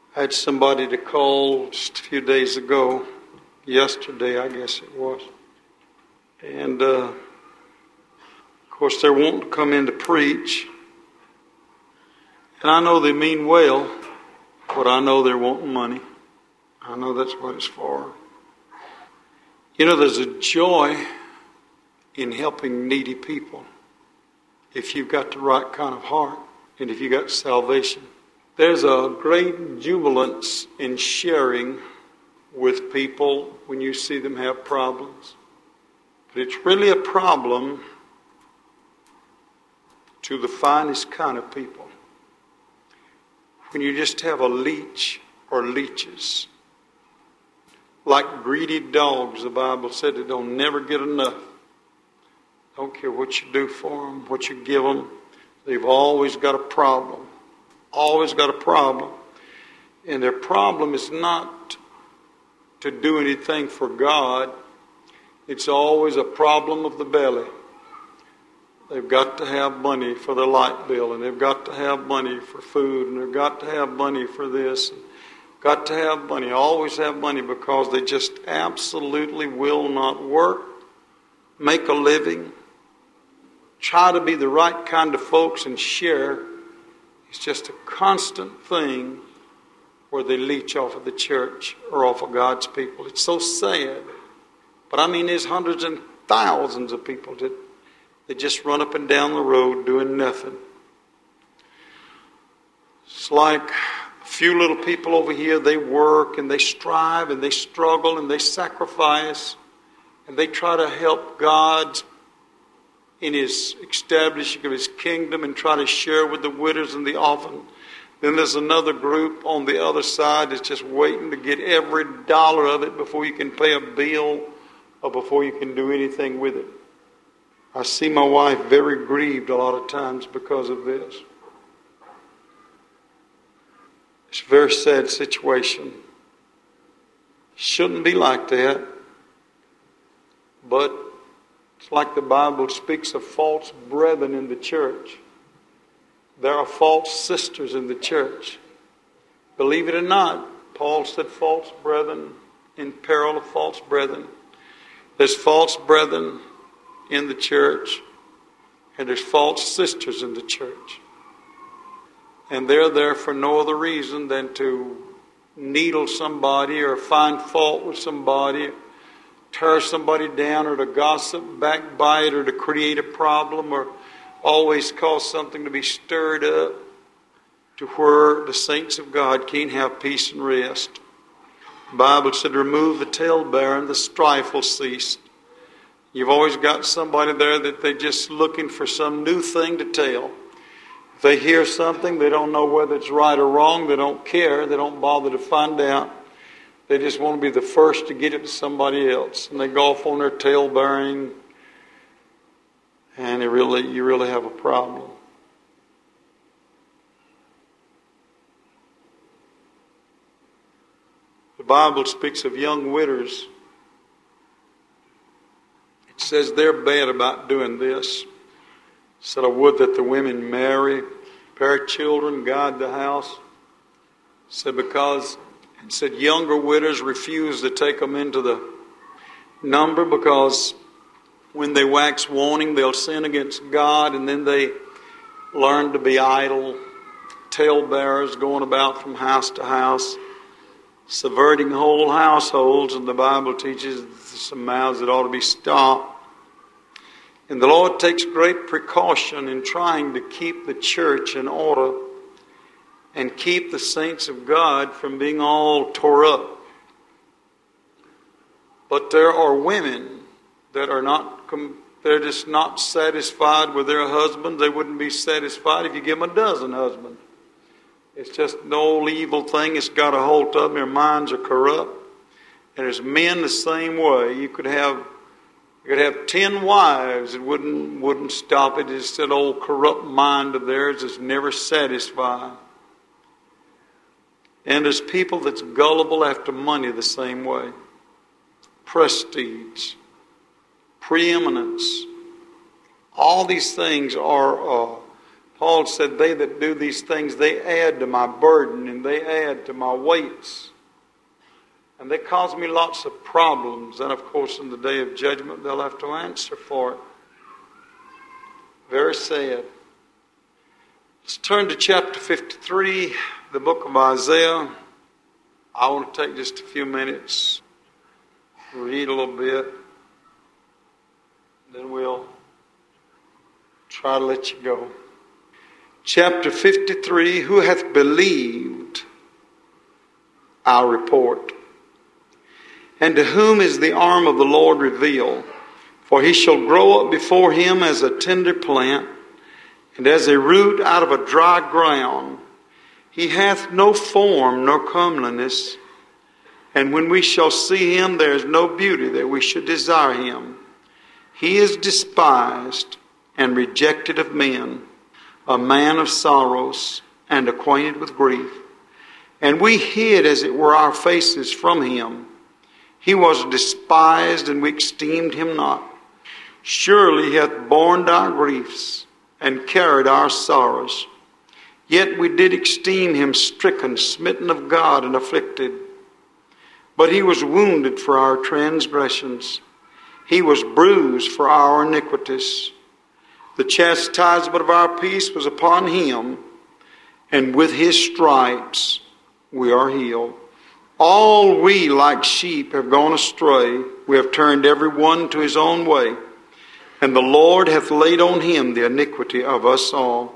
I had somebody to call just a few days ago, yesterday I guess it was. And of course they're wanting to come in to preach. And I know they mean well, but I know they're wanting money. I know that's what it's for. You know, there's a joy in helping needy people if you've got the right kind of heart and if you've got salvation. There's a great jubilance in sharing with people when you see them have problems. But it's really a problem to the finest kind of people. When you just have a leech or leeches. Like greedy dogs, the Bible said, they don't never get enough. Don't care what you do for them, what you give them. They've always got a problem. Always got a problem. And their problem is not to do anything for God. It's always a problem of the belly. They've got to have money for their light bill, and they've got to have money for food, and they've got to have money for this, and got to have money, always have money, because they just absolutely will not work, make a living, try to be the right kind of folks and share. It's just a constant thing where they leech off of the church or off of God's people. It's so sad. But I mean, there's hundreds and thousands of people that just run up and down the road doing nothing. It's like a few little people over here, they work and they strive and they struggle and they sacrifice and they try to help God in His establishing of His kingdom and try to share with the widows and the orphan. Then there's another group on the other side that's just waiting to get every dollar of it before you can pay a bill or before you can do anything with it. I see my wife very grieved a lot of times because of this. It's a very sad situation. Shouldn't be like that. But it's like the Bible speaks of false brethren in the church. There are false sisters in the church. Believe it or not, Paul said false brethren in peril of false brethren. There's false brethren in the church, and there's false sisters in the church. And they're there for no other reason than to needle somebody or find fault with somebody, tear somebody down, or to gossip, backbite, or to create a problem, or always cause something to be stirred up to where the saints of God can't have peace and rest. The Bible said, remove the talebearer and the strife will cease. You've always got somebody there that they're just looking for some new thing to tell. If they hear something, they don't know whether it's right or wrong. They don't care. They don't bother to find out. They just want to be the first to get it to somebody else. And they go off on their tale-bearing. And you really have a problem. The Bible speaks of young widows. It says they're bad about doing this. It said, I would that the women marry, bear children, guide the house. It said younger widows refuse to take them into the number because when they wax wanting, they'll sin against God, and then they learn to be idle talebearers, going about from house to house, subverting whole households, and the Bible teaches some mouths that ought to be stopped. And the Lord takes great precaution in trying to keep the church in order and keep the saints of God from being all tore up. But there are women that are they're just not satisfied with their husband. They wouldn't be satisfied if you give them a dozen husbands. It's just an old evil thing. It's got a hold of them. Their minds are corrupt. And there's men the same way. You could have 10 wives. It wouldn't stop it. It's that old corrupt mind of theirs that's never satisfied. And there's people that's gullible after money the same way. Prestige, preeminence. All these things are Paul said, they that do these things, they add to my burden and they add to my weights. And they cause me lots of problems. And of course, in the day of judgment, they'll have to answer for it. Very sad. Let's turn to chapter 53, the book of Isaiah. I want to take just a few minutes, read a little bit. Then we'll try to let you go. Chapter 53, who hath believed our report? And to whom is the arm of the Lord revealed? For he shall grow up before him as a tender plant, and as a root out of a dry ground. He hath no form nor comeliness, and when we shall see him, there is no beauty that we should desire him. He is despised and rejected of men, a man of sorrows and acquainted with grief. And we hid, as it were, our faces from him. He was despised, and we esteemed him not. Surely he hath borne our griefs, and carried our sorrows. Yet we did esteem him stricken, smitten of God, and afflicted. But he was wounded for our transgressions. He was bruised for our iniquities. The chastisement of our peace was upon him, and with his stripes we are healed. All we like sheep have gone astray. We have turned every one to his own way. And the Lord hath laid on him the iniquity of us all.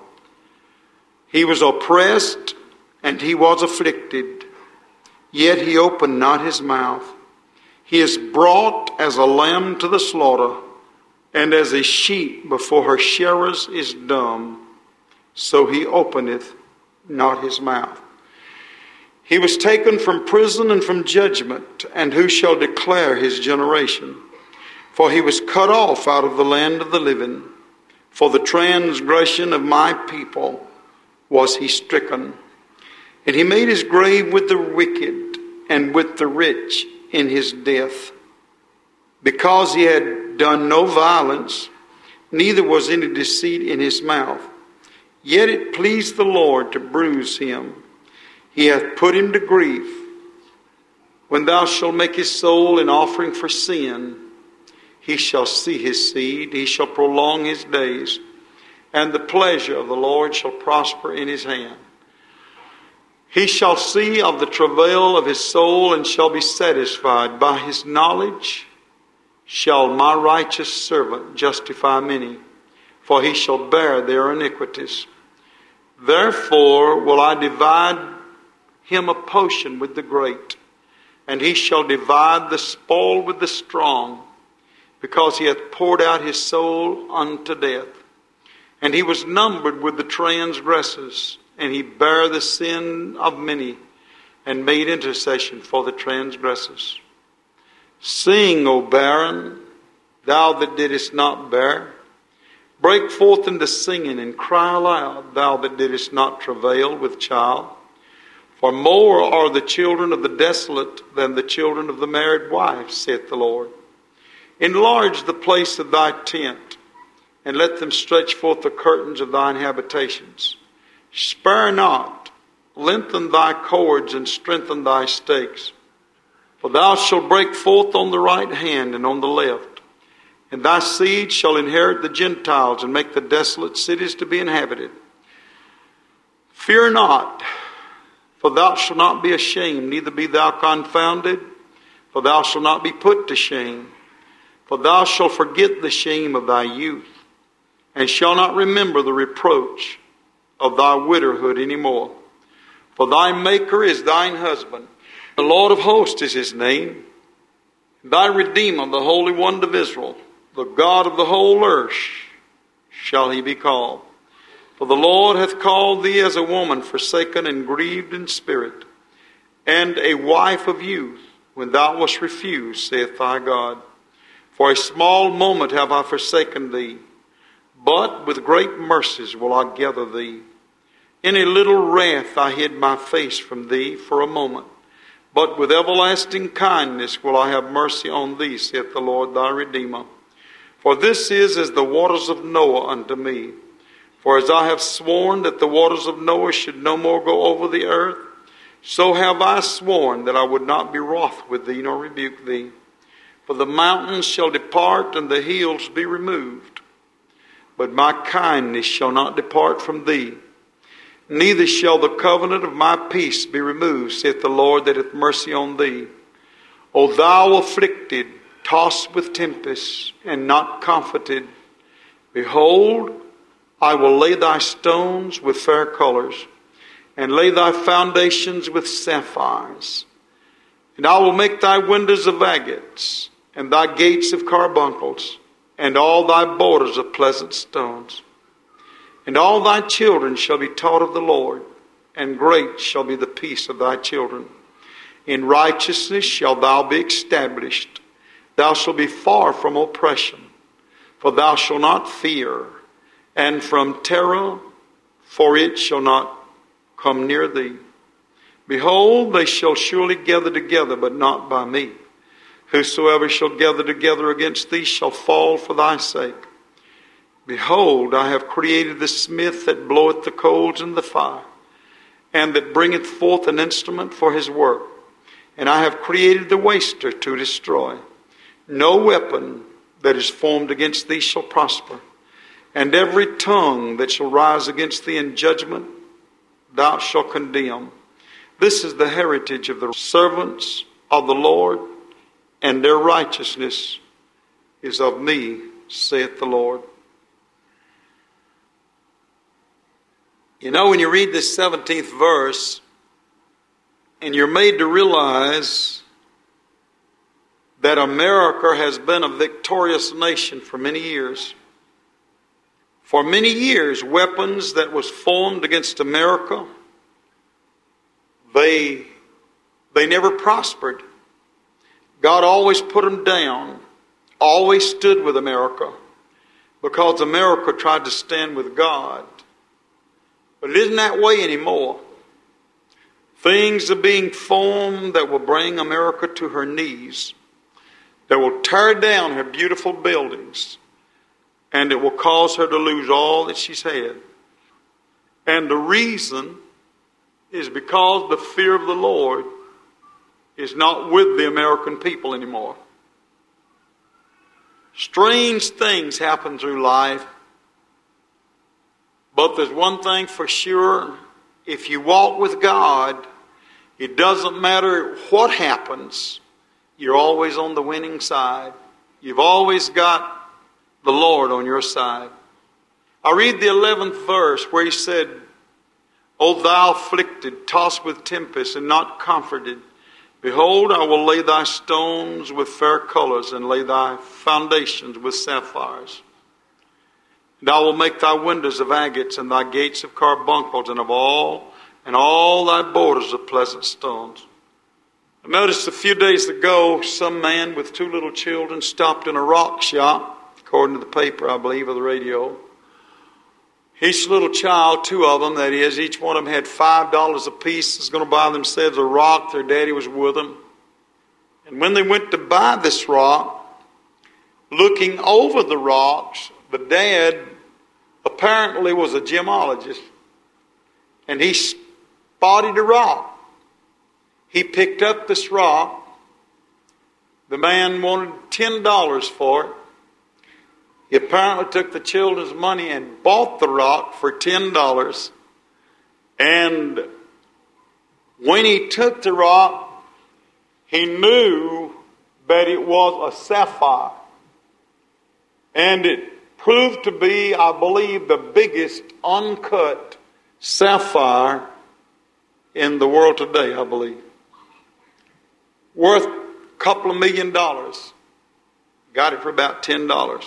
He was oppressed, and he was afflicted, yet he opened not his mouth. He is brought as a lamb to the slaughter, and as a sheep before her shearers is dumb, so he openeth not his mouth. He was taken from prison and from judgment, and who shall declare his generation? For he was cut off out of the land of the living. For the transgression of my people was he stricken. And he made his grave with the wicked and with the rich in his death. Because he had done no violence, neither was any deceit in his mouth. Yet it pleased the Lord to bruise him. He hath put him to grief. When thou shalt make his soul an offering for sin, he shall see his seed, he shall prolong his days, and the pleasure of the Lord shall prosper in his hand. He shall see of the travail of his soul, and shall be satisfied. By his knowledge shall my righteous servant justify many, for he shall bear their iniquities. Therefore will I divide him a portion with the great, and he shall divide the spoil with the strong, because he hath poured out his soul unto death. And he was numbered with the transgressors, and he bare the sin of many, and made intercession for the transgressors. Sing, O barren, thou that didst not bear. Break forth into singing, and cry aloud, thou that didst not travail with child. For more are the children of the desolate than the children of the married wife, saith the Lord. Enlarge the place of thy tent, and let them stretch forth the curtains of thine habitations. Spare not, lengthen thy cords, and strengthen thy stakes. For thou shalt break forth on the right hand and on the left, and thy seed shall inherit the Gentiles, and make the desolate cities to be inhabited. Fear not, for thou shalt not be ashamed, neither be thou confounded, for thou shalt not be put to shame. For thou shalt forget the shame of thy youth, and shalt not remember the reproach of thy widowhood any more. For thy Maker is thine husband, the Lord of hosts is his name, thy Redeemer, the Holy One of Israel, the God of the whole earth shall he be called. For the Lord hath called thee as a woman forsaken and grieved in spirit, and a wife of youth, when thou wast refused, saith thy God. For a small moment have I forsaken thee, but with great mercies will I gather thee. In a little wrath I hid my face from thee for a moment, but with everlasting kindness will I have mercy on thee, saith the Lord thy Redeemer. For this is as the waters of Noah unto me. For as I have sworn that the waters of Noah should no more go over the earth, so have I sworn that I would not be wroth with thee nor rebuke thee. For the mountains shall depart and the hills be removed, but my kindness shall not depart from thee, neither shall the covenant of my peace be removed, saith the Lord that hath mercy on thee. O thou afflicted, tossed with tempests, and not comforted, behold, I will lay thy stones with fair colors, and lay thy foundations with sapphires. And I will make thy windows of agates, and thy gates of carbuncles, and all thy borders of pleasant stones. And all thy children shall be taught of the Lord, and great shall be the peace of thy children. In righteousness shalt thou be established. Thou shalt be far from oppression, for thou shalt not fear, and from terror, for it shall not come near thee. Behold, they shall surely gather together, but not by me. Whosoever shall gather together against thee shall fall for thy sake. Behold, I have created the smith that bloweth the coals in the fire, and that bringeth forth an instrument for his work. And I have created the waster to destroy. No weapon that is formed against thee shall prosper, and every tongue that shall rise against thee in judgment thou shalt condemn. This is the heritage of the servants of the Lord, and their righteousness is of me, saith the Lord. You know, when you read this 17th verse, and you're made to realize that America has been a victorious nation for many years. For many years, weapons that was formed against America, they never prospered. God always put them down, always stood with America, because America tried to stand with God. But it isn't that way anymore. Things are being formed that will bring America to her knees, that will tear down her beautiful buildings, and it will cause her to lose all that she's had. And the reason is because the fear of the Lord is not with the American people anymore. Strange things happen through life, but there's one thing for sure. If you walk with God, it doesn't matter what happens, you're always on the winning side. You've always got the Lord on your side. I read the 11th verse where he said, O thou afflicted, tossed with tempest, and not comforted, behold, I will lay thy stones with fair colors, and lay thy foundations with sapphires. And I will make thy windows of agates, and thy gates of carbuncles, and all thy borders of pleasant stones. I noticed a few days ago, some man with 2 little children stopped in a rock shop, according to the paper, I believe, or the radio. Each little child, 2 of them, that is, each one of them had $5 apiece, was going to buy themselves a rock. Their daddy was with them. And when they went to buy this rock, looking over the rocks, the dad apparently was a gemologist. And he spotted a rock. He picked up this rock. The man wanted $10 for it. He apparently took the children's money and bought the rock for $10. And when he took the rock, he knew that it was a sapphire. And it proved to be, I believe, the biggest uncut sapphire in the world today, I believe. Worth a couple of $1 million. Got it for about $10.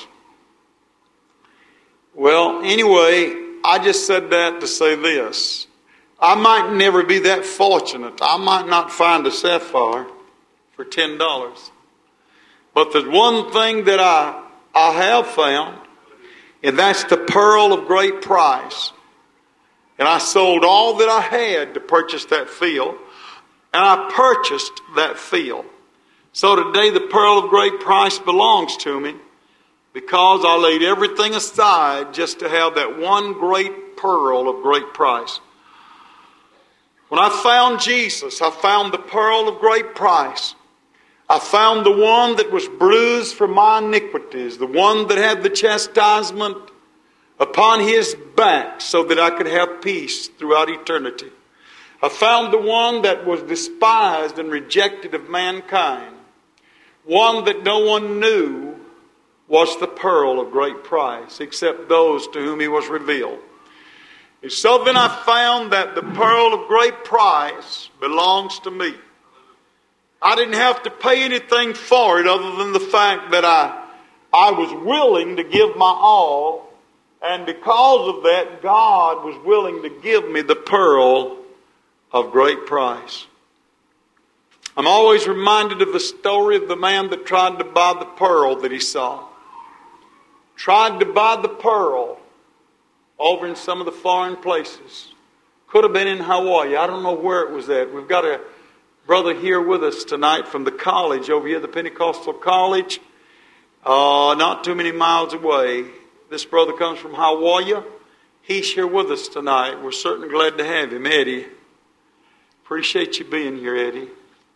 Well, anyway, I just said that to say this. I might never be that fortunate. I might not find a sapphire for $10. But there's one thing that I have found, and that's the pearl of great price. And I sold all that I had to purchase that field, and I purchased that field. So today the pearl of great price belongs to me, because I laid everything aside just to have that one great pearl of great price. When I found Jesus, I found the pearl of great price. I found the one that was bruised for my iniquities, the one that had the chastisement upon his back so that I could have peace throughout eternity. I found the one that was despised and rejected of mankind, one that no one knew was the pearl of great price except those to whom he was revealed. And so then I found that the pearl of great price belongs to me. I didn't have to pay anything for it other than the fact that I was willing to give my all. And because of that, God was willing to give me the pearl of great price. I'm always reminded of the story of the man that tried to buy the pearl that he saw. Tried to buy the pearl over in some of the foreign places. Could have been in Hawaii. I don't know where it was at. We've got a brother here with us tonight from the college over here, the Pentecostal College, not too many miles away. This brother comes from Hawaii. He's here with us tonight. We're certainly glad to have him, Eddie. Appreciate you being here, Eddie.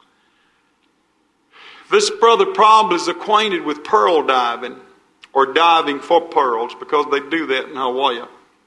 This brother probably is acquainted with pearl diving or diving for pearls because they do that in Hawaii.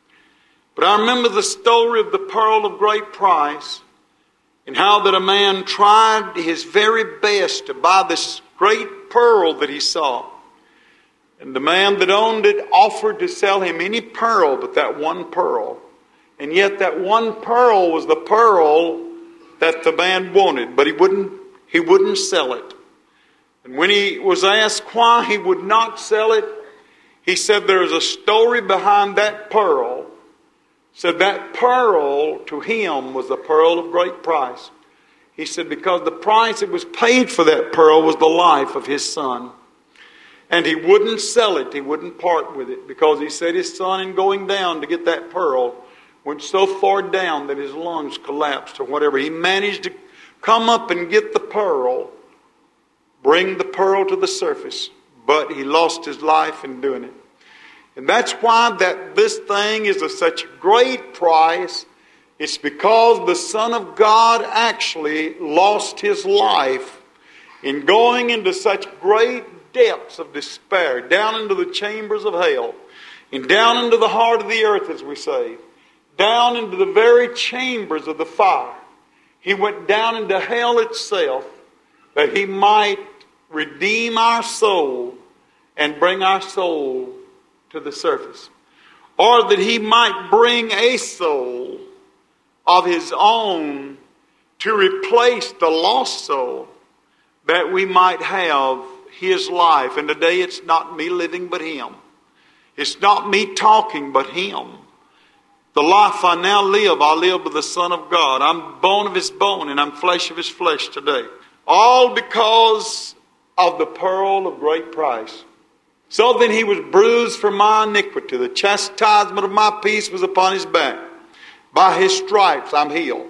But I remember the story of the pearl of great price and how that a man tried his very best to buy this great pearl that he saw. And the man that owned it offered to sell him any pearl but that one pearl. And yet that one pearl was the pearl that the man wanted, but he wouldn't sell it. And when he was asked why he would not sell it, he said there's a story behind that pearl. Said that pearl to him was a pearl of great price. He said because the price that was paid for that pearl was the life of his son. And he wouldn't sell it. He wouldn't part with it because he said his son in going down to get that pearl went so far down that his lungs collapsed or whatever. He managed to come up and get the pearl, bring the pearl to the surface, but he lost his life in doing it. And that's why that this thing is of such great price. It's because the Son of God actually lost his life in going into such great depths of despair, down into the chambers of hell, and down into the heart of the earth, as we say, down into the very chambers of the fire. He went down into hell itself that he might redeem our soul and bring our soul to the surface. Or that he might bring a soul of his own to replace the lost soul, that we might have his life. And today it's not me living but him. It's not me talking but him. The life I now live, I live with the Son of God. I'm bone of his bone and I'm flesh of his flesh today. All because of the pearl of great price. So then he was bruised for my iniquity. The chastisement of my peace was upon his back. By his stripes I'm healed.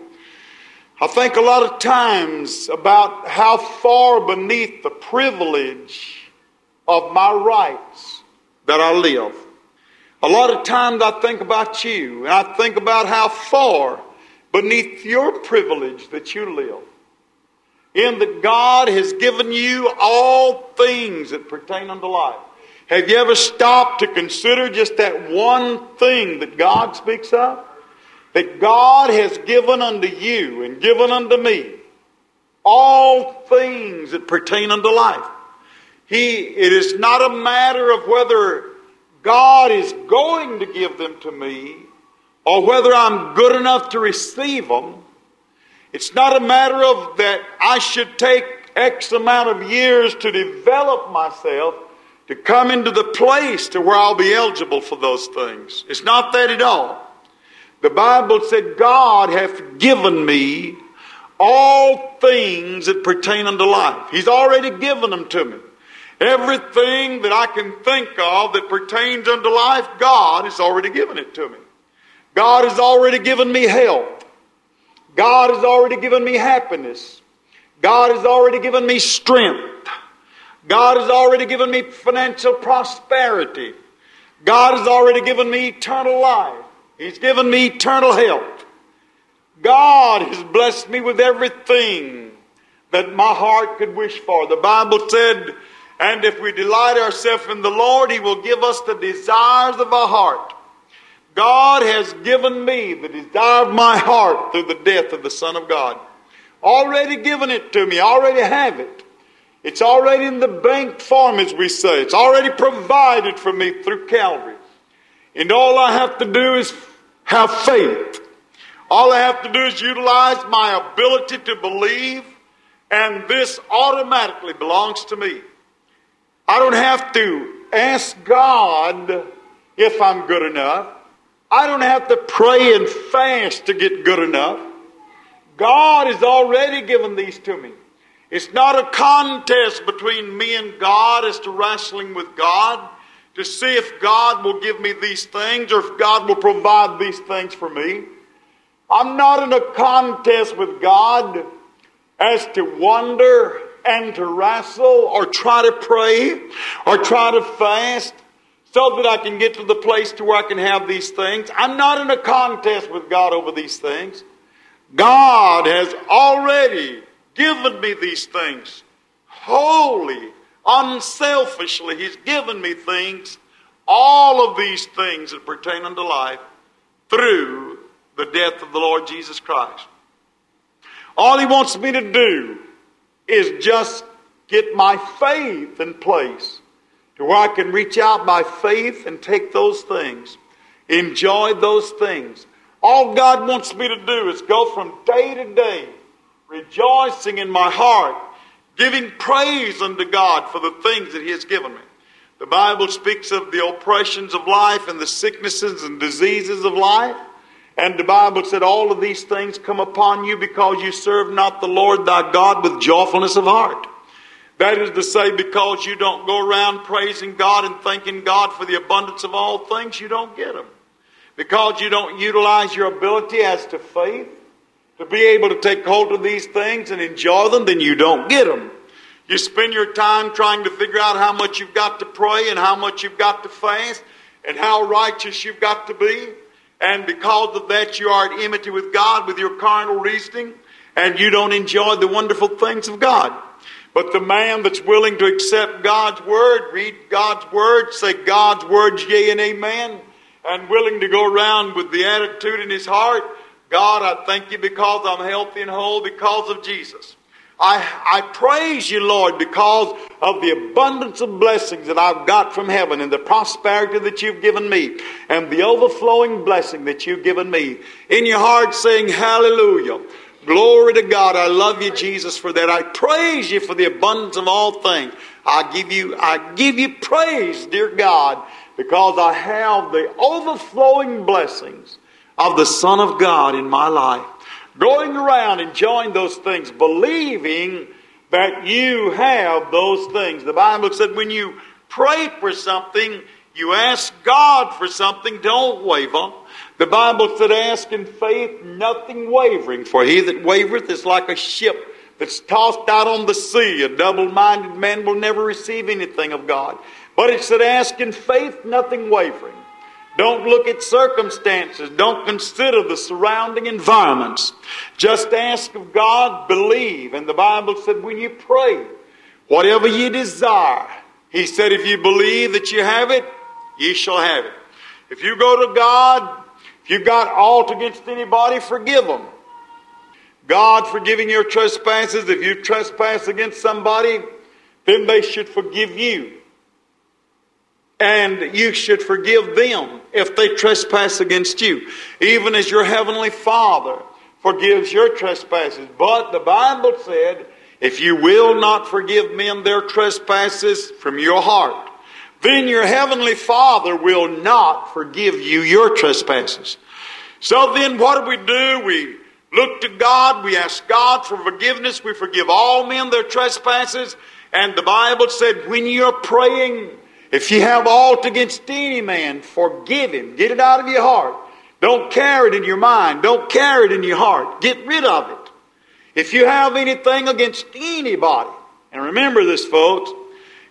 I think a lot of times about how far beneath the privilege of my rights that I live. A lot of times I think about you, and I think about how far beneath your privilege that you live. In that God has given you all things that pertain unto life. Have you ever stopped to consider just that one thing that God speaks of? That God has given unto you and given unto me all things that pertain unto life. It is not a matter of whether God is going to give them to me or whether I'm good enough to receive them. It's not a matter of that I should take X amount of years to develop myself to come into the place to where I'll be eligible for those things. It's not that at all. The Bible said, God hath given me all things that pertain unto life. He's already given them to me. Everything that I can think of that pertains unto life, God has already given it to me. God has already given me health. God has already given me happiness. God has already given me strength. God has already given me financial prosperity. God has already given me eternal life. He's given me eternal health. God has blessed me with everything that my heart could wish for. The Bible said, and if we delight ourselves in the Lord, He will give us the desires of our heart. God has given me the desire of my heart through the death of the Son of God. Already given it to me. Already have it. It's already in the bank form, as we say. It's already provided for me through Calvary. And all I have to do is have faith. All I have to do is utilize my ability to believe, and this automatically belongs to me. I don't have to ask God if I'm good enough. I don't have to pray and fast to get good enough. God has already given these to me. It's not a contest between me and God as to wrestling with God to see if God will give me these things or if God will provide these things for me. I'm not in a contest with God as to wonder and to wrestle or try to pray or try to fast so that I can get to the place to where I can have these things. I'm not in a contest with God over these things. God has already given me these things wholly, unselfishly. He's given me things, all of these things that pertain unto life through the death of the Lord Jesus Christ. All He wants me to do is just get my faith in place to where I can reach out by faith and take those things, enjoy those things. All God wants me to do is go from day to day, rejoicing in my heart, giving praise unto God for the things that He has given me. The Bible speaks of the oppressions of life and the sicknesses and diseases of life. And the Bible said all of these things come upon you because you serve not the Lord thy God with joyfulness of heart. That is to say, because you don't go around praising God and thanking God for the abundance of all things, you don't get them. Because you don't utilize your ability as to faith to be able to take hold of these things and enjoy them, then you don't get them. You spend your time trying to figure out how much you've got to pray and how much you've got to fast and how righteous you've got to be. And because of that, you are at enmity with God with your carnal reasoning, and you don't enjoy the wonderful things of God. But the man that's willing to accept God's Word, read God's Word, say God's Word, yea and amen, and willing to go around with the attitude in his heart, God, I thank you because I'm healthy and whole because of Jesus. I praise you, Lord, because of the abundance of blessings that I've got from heaven and the prosperity that you've given me and the overflowing blessing that you've given me. In your heart saying, hallelujah. Glory to God. I love you, Jesus, for that. I praise you for the abundance of all things. I give you praise, dear God, because I have the overflowing blessings of the Son of God in my life. Going around enjoying those things, believing that you have those things. The Bible said when you pray for something, you ask God for something, don't waver. The Bible said, ask in faith, nothing wavering. For he that wavereth is like a ship that's tossed out on the sea. A double-minded man will never receive anything of God. But it said, ask in faith, nothing wavering. Don't look at circumstances. Don't consider the surrounding environments. Just ask of God, believe. And the Bible said, when you pray, whatever you desire, He said, if you believe that you have it, ye shall have it. If you go to God, if you've got aught against anybody, forgive them. God forgiving your trespasses. If you trespass against somebody, then they should forgive you. And you should forgive them if they trespass against you. Even as your heavenly Father forgives your trespasses. But the Bible said, if you will not forgive men their trespasses from your heart, then your heavenly Father will not forgive you your trespasses. So then what do? We look to God. We ask God for forgiveness. We forgive all men their trespasses. And the Bible said, when you're praying, if you have aught against any man, forgive him. Get it out of your heart. Don't carry it in your mind. Don't carry it in your heart. Get rid of it. If you have anything against anybody, and remember this, folks,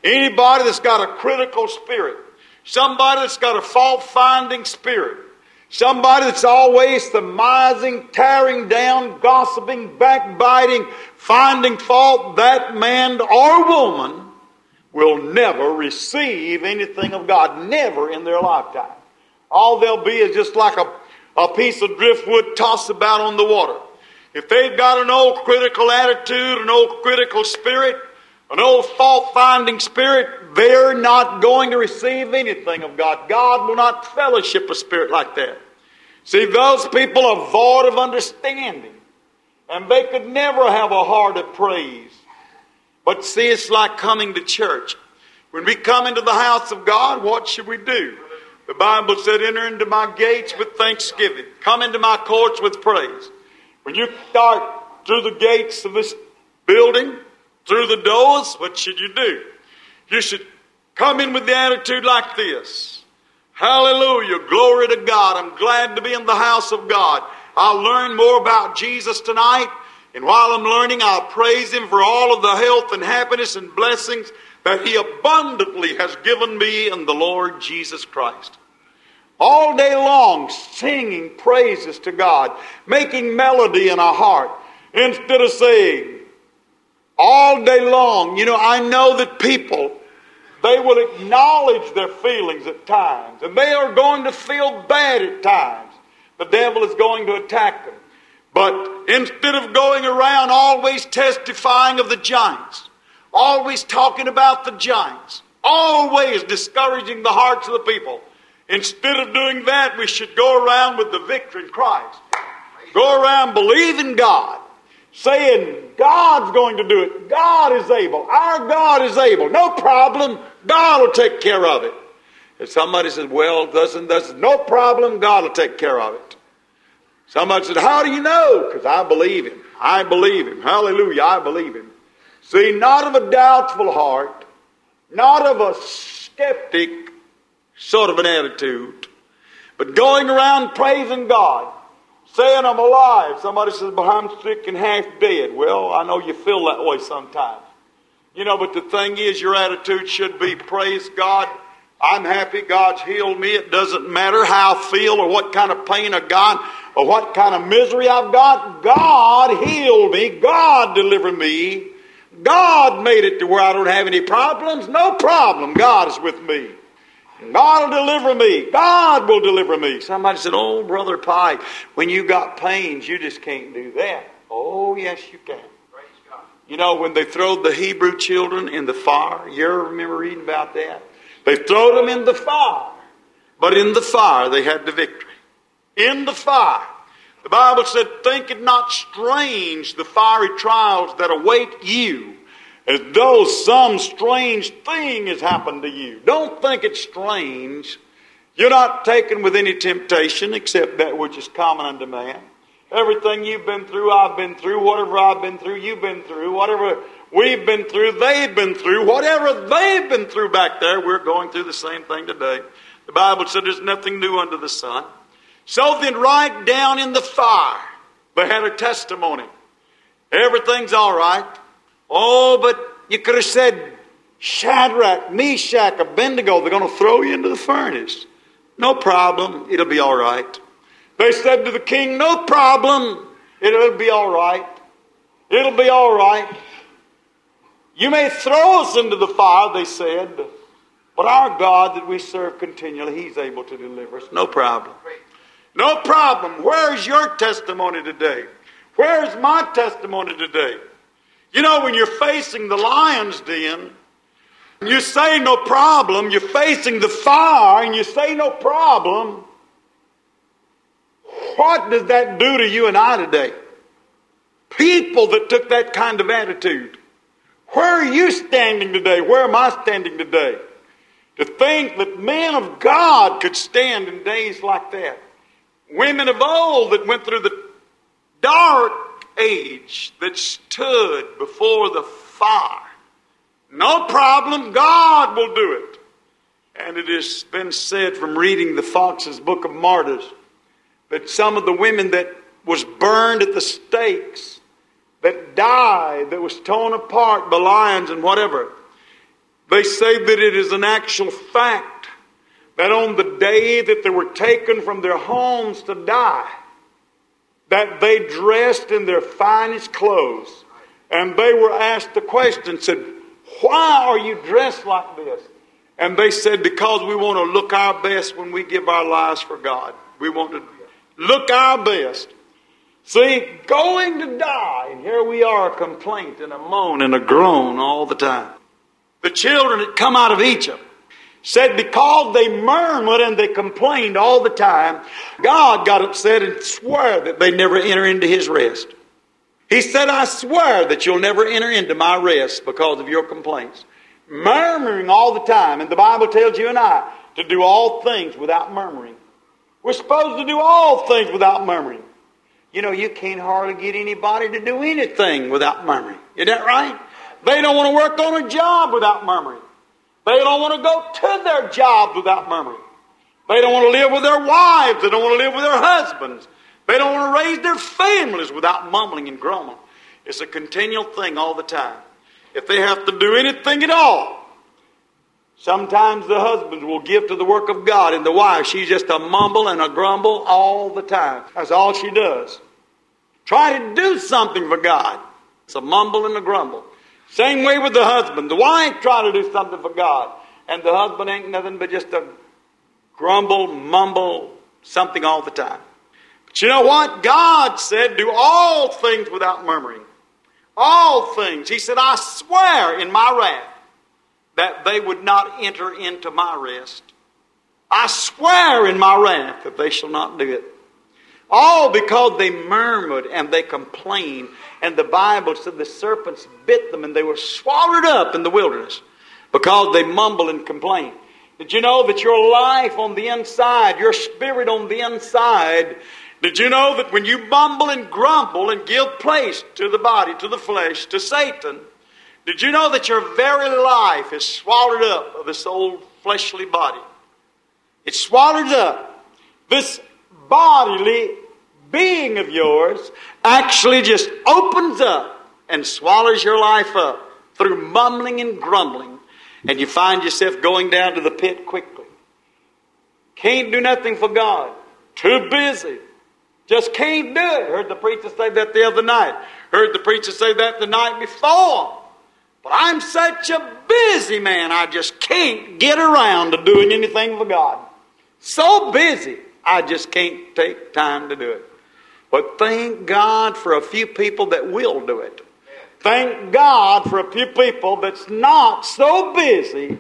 Anybody that's got a critical spirit, somebody that's got a fault-finding spirit, somebody that's always surmising, tearing down, gossiping, backbiting, finding fault, that man or woman will never receive anything of God. Never in their lifetime. All they'll be is just like a piece of driftwood tossed about on the water. If they've got an old critical attitude, an old critical spirit, an old fault-finding spirit, they're not going to receive anything of God. God will not fellowship a spirit like that. See, those people are void of understanding, and they could never have a heart of praise. But see, it's like coming to church. When we come into the house of God, what should we do? The Bible said, enter into my gates with thanksgiving. Come into my courts with praise. When you start through the gates of this building, through the doors, what should you do? You should come in with the attitude like this. Hallelujah, glory to God. I'm glad to be in the house of God. I'll learn more about Jesus tonight. And while I'm learning, I'll praise Him for all of the health and happiness and blessings that He abundantly has given me in the Lord Jesus Christ. All day long, singing praises to God, making melody in our heart, instead of saying, all day long, I know that people, they will acknowledge their feelings at times, and they are going to feel bad at times. The devil is going to attack them. But instead of going around always testifying of the giants, always talking about the giants, always discouraging the hearts of the people, instead of doing that, we should go around with the victory in Christ. Go around believing God, saying God's going to do it. God is able. Our God is able. No problem. God will take care of it. If somebody says, well, doesn't, no problem, God will take care of it. Somebody said, how do you know? Because I believe Him. I believe Him. Hallelujah, I believe Him. See, not of a doubtful heart, not of a skeptic sort of an attitude, but going around praising God, saying I'm alive. Somebody says, but I'm sick and half dead. Well, I know you feel that way sometimes. But the thing is, your attitude should be, praise God, I'm happy, God's healed me. It doesn't matter how I feel or what kind of pain I've got or what kind of misery I've got. God healed me. God delivered me. God made it to where I don't have any problems. No problem. God is with me. God will deliver me. God will deliver me. Somebody said, oh, Brother Pye, when you got pains, you just can't do that. Oh, yes, you can. When they throw the Hebrew children in the fire, you ever remember reading about that? They throw them in the fire. But in the fire, they had the victory. In the fire. The Bible said, think it not strange the fiery trials that await you, as though some strange thing has happened to you. Don't think it's strange. You're not taken with any temptation except that which is common unto man. Everything you've been through, I've been through. Whatever I've been through, you've been through. Whatever we've been through, they've been through. Whatever they've been through back there, we're going through the same thing today. The Bible said there's nothing new under the sun. So then right down in the fire, they had a testimony. Everything's all right. Oh, but you could have said, Shadrach, Meshach, Abednego, they're going to throw you into the furnace. No problem. It'll be all right. They said to the king, no problem. It'll be all right. It'll be all right. You may throw us into the fire, they said, but our God that we serve continually, He's able to deliver us. No problem. No problem. Where's your testimony today? Where's my testimony today? When you're facing the lion's den, and you say no problem, you're facing the fire, and you say no problem, what does that do to you and I today? People that took that kind of attitude. Where are you standing today? Where am I standing today? To think that men of God could stand in days like that. Women of old that went through the dark age that stood before the fire. No problem, God will do it. And it has been said from reading the Fox's Book of Martyrs that some of the women that was burned at the stakes, that died, that was torn apart by lions and whatever, They say that it is an actual fact that on the day that they were taken from their homes to die, that they dressed in their finest clothes. And they were asked the question, said, why are you dressed like this? And they said, because we want to look our best when we give our lives for God. We want to look our best. See, going to die, and here we are, a complaint and a moan and a groan all the time. The children that come out of Egypt said because they murmured and they complained all the time, God got upset and swore that they never enter into His rest. He said, I swear that you'll never enter into my rest because of your complaints. Murmuring all the time. And the Bible tells you and I to do all things without murmuring. We're supposed to do all things without murmuring. You know, you can't hardly get anybody to do anything without murmuring. Isn't that right? They don't want to work on a job without murmuring. They don't want to go to their jobs without murmuring. They don't want to live with their wives. They don't want to live with their husbands. They don't want to raise their families without mumbling and grumbling. It's a continual thing all the time. If they have to do anything at all, sometimes the husbands will give to the work of God, and the wife, she's just a mumble and a grumble all the time. That's all she does. Try to do something for God. It's a mumble and a grumble. Same way with the husband. The wife try to do something for God, and the husband ain't nothing but just a grumble, mumble, something all the time. But you know what? God said, do all things without murmuring. All things. He said, I swear in my wrath that they would not enter into my rest. I swear in my wrath that they shall not do it. All because they murmured and they complained. And the Bible said the serpents bit them and they were swallowed up in the wilderness because they mumbled and complained. Did you know that your life on the inside, your spirit on the inside, did you know that when you mumble and grumble and give place to the body, to the flesh, to Satan, did you know that your very life is swallowed up of this old fleshly body? It's swallowed up. This bodily being of yours actually just opens up and swallows your life up through mumbling and grumbling. And you find yourself going down to the pit quickly. Can't do nothing for God. Too busy. Just can't do it. Heard the preacher say that the other night. Heard the preacher say that the night before. But I'm such a busy man, I just can't get around to doing anything for God. So busy, I just can't take time to do it. But thank God for a few people that will do it. Thank God for a few people that's not so busy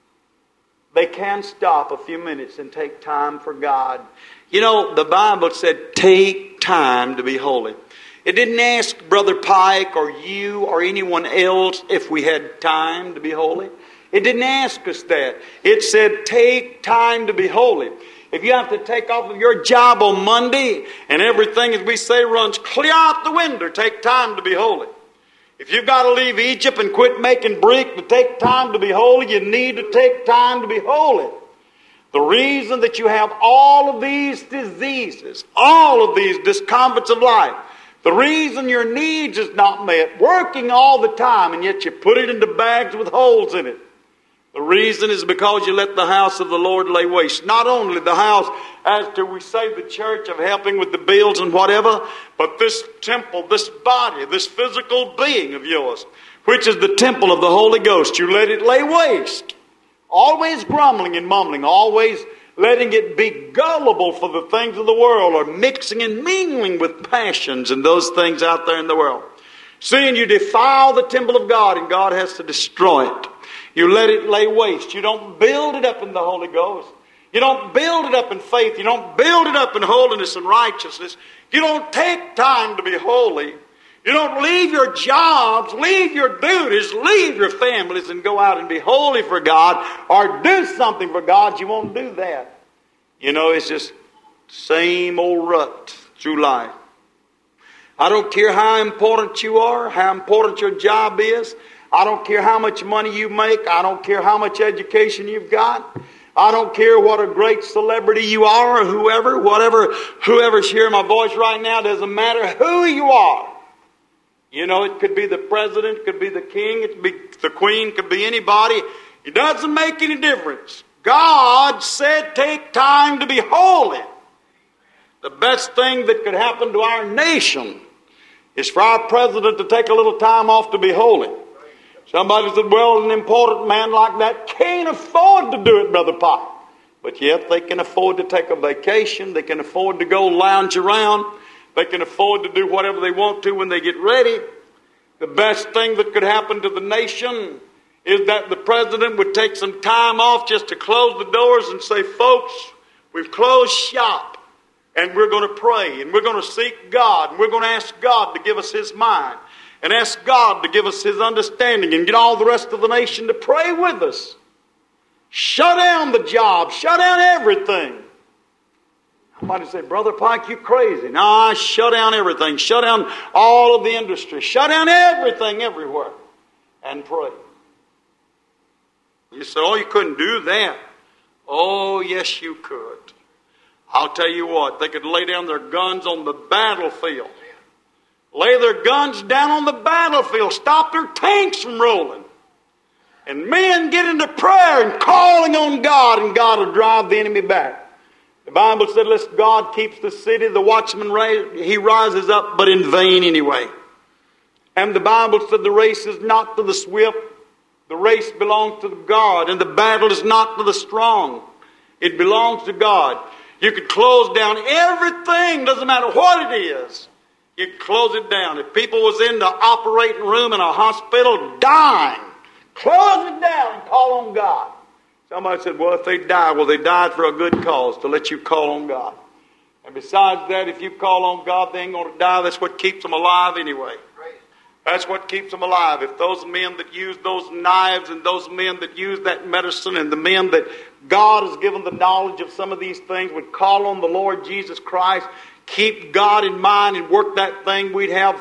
they can stop a few minutes and take time for God. You know, the Bible said, take time to be holy. It didn't ask Brother Pike or you or anyone else if we had time to be holy. It didn't ask us that. It said, take time to be holy. If you have to take off of your job on Monday and everything, as we say, runs clear out the window, take time to be holy. If you've got to leave Egypt and quit making brick to take time to be holy, you need to take time to be holy. The reason that you have all of these diseases, all of these discomforts of life, the reason your needs is not met, working all the time, and yet you put it into bags with holes in it. The reason is because you let the house of the Lord lay waste. Not only the house, as to we say the church of helping with the bills and whatever, but this temple, this body, this physical being of yours, which is the temple of the Holy Ghost, you let it lay waste. Always grumbling and mumbling, always letting it be gullible for the things of the world, or mixing and mingling with passions and those things out there in the world. Seeing you defile the temple of God and God has to destroy it. You let it lay waste. You don't build it up in the Holy Ghost. You don't build it up in faith. You don't build it up in holiness and righteousness. You don't take time to be holy. You don't leave your jobs, leave your duties, leave your families and go out and be holy for God or do something for God. You won't do that. You know, it's just same old rut through life. I don't care how important you are, how important your job is. I don't care how much money you make. I don't care how much education you've got. I don't care what a great celebrity you are or whoever's hearing my voice right now. Doesn't matter who you are. You know, it could be the president, it could be the king, it could be the queen, it could be anybody. It doesn't make any difference. God said take time to be holy. The best thing that could happen to our nation is for our president to take a little time off to be holy. Somebody said, well, an important man like that can't afford to do it, Brother Pop. But yet they can afford to take a vacation. They can afford to go lounge around. They can afford to do whatever they want to when they get ready. The best thing that could happen to the nation is that the president would take some time off just to close the doors and say, folks, we've closed shop and we're going to pray and we're going to seek God and we're going to ask God to give us His mind and ask God to give us His understanding and get all the rest of the nation to pray with us. Shut down the job. Shut down everything. Somebody say, Brother Pike, you crazy. No, I shut down everything. Shut down all of the industry. Shut down everything everywhere and pray. You say, oh, you couldn't do that. Oh, yes, you could. I'll tell you what, they could lay down their guns on the battlefield. Lay their guns down on the battlefield. Stop their tanks from rolling. And men get into prayer and calling on God, and God will drive the enemy back. The Bible said, lest God keeps the city, the watchman, he rises up, but in vain anyway. And the Bible said the race is not to the swift. The race belongs to God, and the battle is not to the strong. It belongs to God. You could close down everything, doesn't matter what it is. You could close it down. If people was in the operating room in a hospital dying, close it down and call on God. Somebody said, well, if they die, well, they died for a good cause, to let you call on God. And besides that, if you call on God, they ain't going to die. That's what keeps them alive anyway. That's what keeps them alive. If those men that use those knives and those men that use that medicine and the men that God has given the knowledge of some of these things would call on the Lord Jesus Christ, keep God in mind and work that thing, we'd have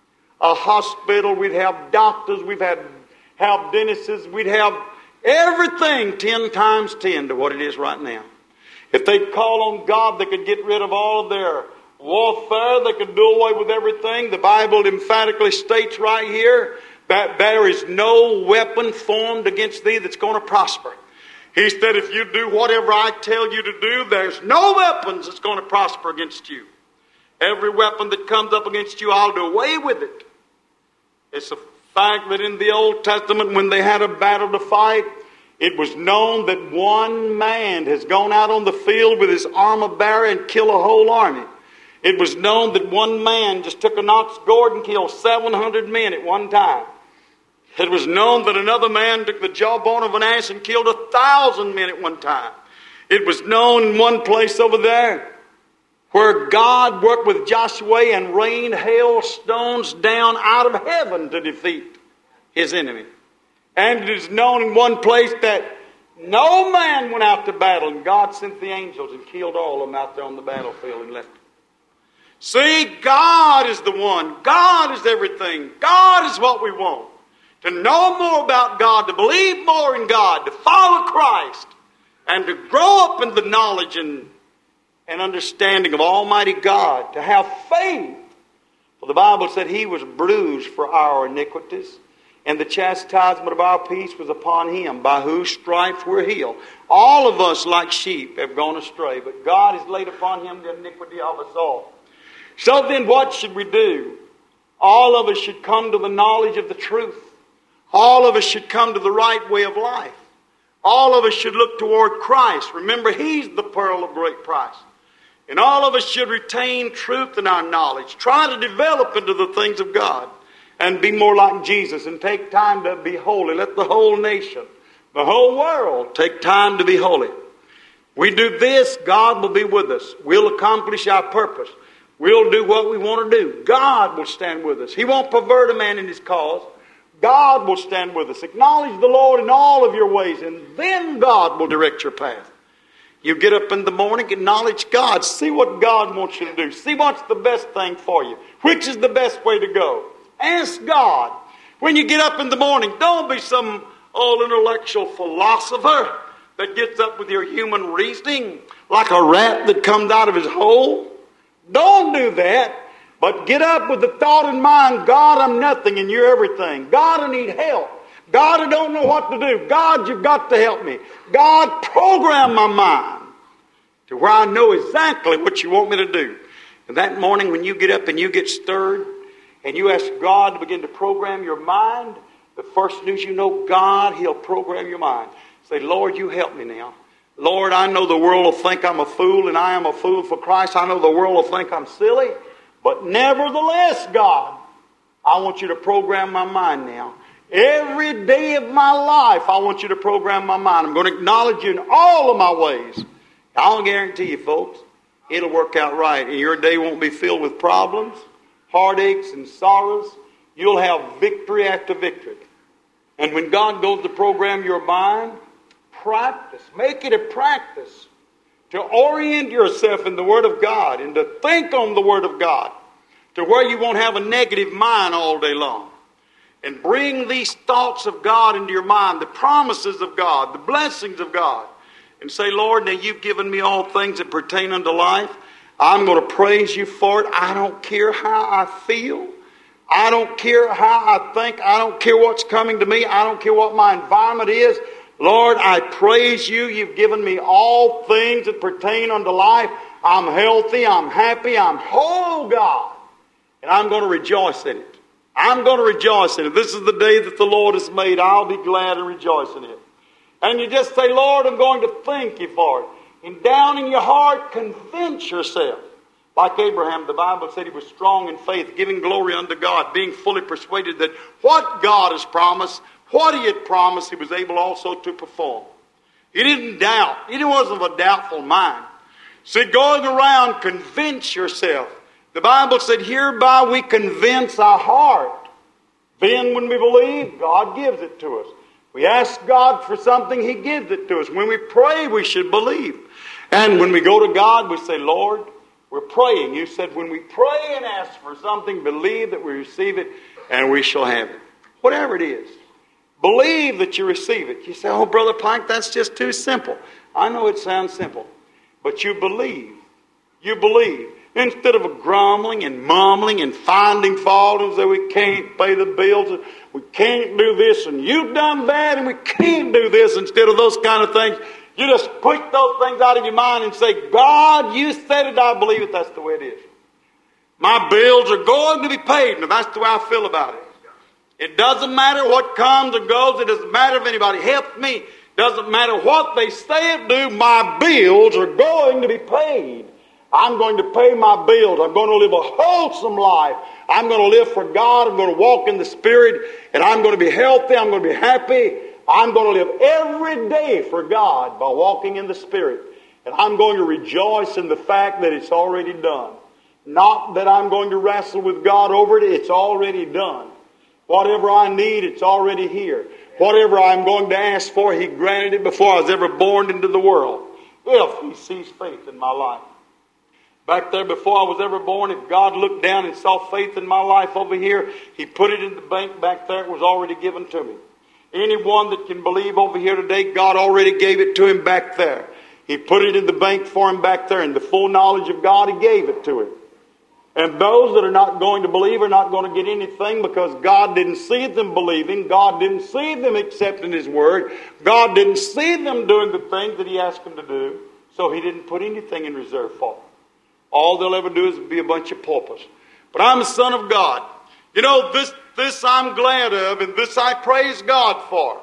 a hospital, we'd have doctors, we'd have dentists, we'd have everything 10 times 10 to what it is right now. If they'd call on God, they could get rid of all of their warfare. They could do away with everything. The Bible emphatically states right here that there is no weapon formed against thee that's going to prosper. He said, if you do whatever I tell you to do, there's no weapons that's going to prosper against you. Every weapon that comes up against you, I'll do away with it. It's a fact that in the Old Testament, when they had a battle to fight, it was known that one man has gone out on the field with his armor bearer and killed a whole army. It was known that one man just took an ox gourd and killed 700 men at one time. It was known that another man took the jawbone of an ass and killed 1,000 men at one time. It was known in one place over there where God worked with Joshua and rained hailstones down out of heaven to defeat his enemy. And it is known in one place that no man went out to battle, and God sent the angels and killed all of them out there on the battlefield and left them. See, God is the one. God is everything. God is what we want. To know more about God, to believe more in God, to follow Christ, and to grow up in the knowledge and understanding of Almighty God, to have faith. For the Bible said He was bruised for our iniquities, and the chastisement of our peace was upon Him, by whose stripes we're healed. All of us, like sheep, have gone astray, but God has laid upon Him the iniquity of us all. So then what should we do? All of us should come to the knowledge of the truth. All of us should come to the right way of life. All of us should look toward Christ. Remember, He's the pearl of great price. And all of us should retain truth in our knowledge. Try to develop into the things of God and be more like Jesus and take time to be holy. Let the whole nation, the whole world take time to be holy. We do this, God will be with us. We'll accomplish our purpose. We'll do what we want to do. God will stand with us. He won't pervert a man in his cause. God will stand with us. Acknowledge the Lord in all of your ways, and then God will direct your path. You get up in the morning, acknowledge God. See what God wants you to do. See what's the best thing for you. Which is the best way to go. Ask God. When you get up in the morning, don't be some old intellectual philosopher that gets up with your human reasoning like a rat that comes out of his hole. Don't do that. But get up with the thought in mind, God, I'm nothing and you're everything. God, I need help. God, I don't know what to do. God, you've got to help me. God, program my mind to where I know exactly what you want me to do. And that morning when you get up and you get stirred and you ask God to begin to program your mind, the first news you know, God, He'll program your mind. Say, Lord, you help me now. Lord, I know the world will think I'm a fool, and I am a fool for Christ. I know the world will think I'm silly. But nevertheless, God, I want you to program my mind now. Every day of my life, I want you to program my mind. I'm going to acknowledge you in all of my ways. I'll guarantee you, folks, it'll work out right. And your day won't be filled with problems, heartaches, and sorrows. You'll have victory after victory. And when God goes to program your mind, practice. Make it a practice to orient yourself in the Word of God and to think on the Word of God to where you won't have a negative mind all day long. And bring these thoughts of God into your mind, the promises of God, the blessings of God. And say, Lord, now you've given me all things that pertain unto life. I'm going to praise you for it. I don't care how I feel. I don't care how I think. I don't care what's coming to me. I don't care what my environment is. Lord, I praise you. You've given me all things that pertain unto life. I'm healthy. I'm happy. I'm whole, God. And I'm going to rejoice in it. I'm going to rejoice in it. This is the day that the Lord has made. I'll be glad and rejoice in it. And you just say, Lord, I'm going to thank you for it. And down in your heart, convince yourself. Like Abraham, the Bible said he was strong in faith, giving glory unto God, being fully persuaded that what God has promised, what He had promised, He was able also to perform. He didn't doubt. He wasn't of a doubtful mind. So going around, convince yourself. The Bible said, hereby we convince our heart. Then when we believe, God gives it to us. We ask God for something, He gives it to us. When we pray, we should believe. And when we go to God, we say, Lord, we're praying. You said when we pray and ask for something, believe that we receive it and we shall have it. Whatever it is. Believe that you receive it. You say, oh, Brother Plank, that's just too simple. I know it sounds simple. But you believe. You believe. Instead of grumbling and mumbling and finding fault and say we can't pay the bills, and we can't do this, and you've done that, and we can't do this, instead of those kind of things, you just put those things out of your mind and say, God, you said it, I believe it, that's the way it is. My bills are going to be paid, and that's the way I feel about it. It doesn't matter what comes or goes, it doesn't matter if anybody helps me, it doesn't matter what they say or do, my bills are going to be paid. I'm going to pay my bills. I'm going to live a wholesome life. I'm going to live for God. I'm going to walk in the Spirit. And I'm going to be healthy. I'm going to be happy. I'm going to live every day for God by walking in the Spirit. And I'm going to rejoice in the fact that it's already done. Not that I'm going to wrestle with God over it. It's already done. Whatever I need, it's already here. Whatever I'm going to ask for, He granted it before I was ever born into the world. If He sees faith in my life. Back there before I was ever born, if God looked down and saw faith in my life over here, He put it in the bank back there. It was already given to me. Anyone that can believe over here today, God already gave it to him back there. He put it in the bank for him back there. And the full knowledge of God, He gave it to him. And those that are not going to believe are not going to get anything because God didn't see them believing. God didn't see them accepting His Word. God didn't see them doing the things that He asked them to do. So He didn't put anything in reserve for them. All they'll ever do is be a bunch of paupers. But I'm a son of God. You know, this I'm glad of, and this I praise God for.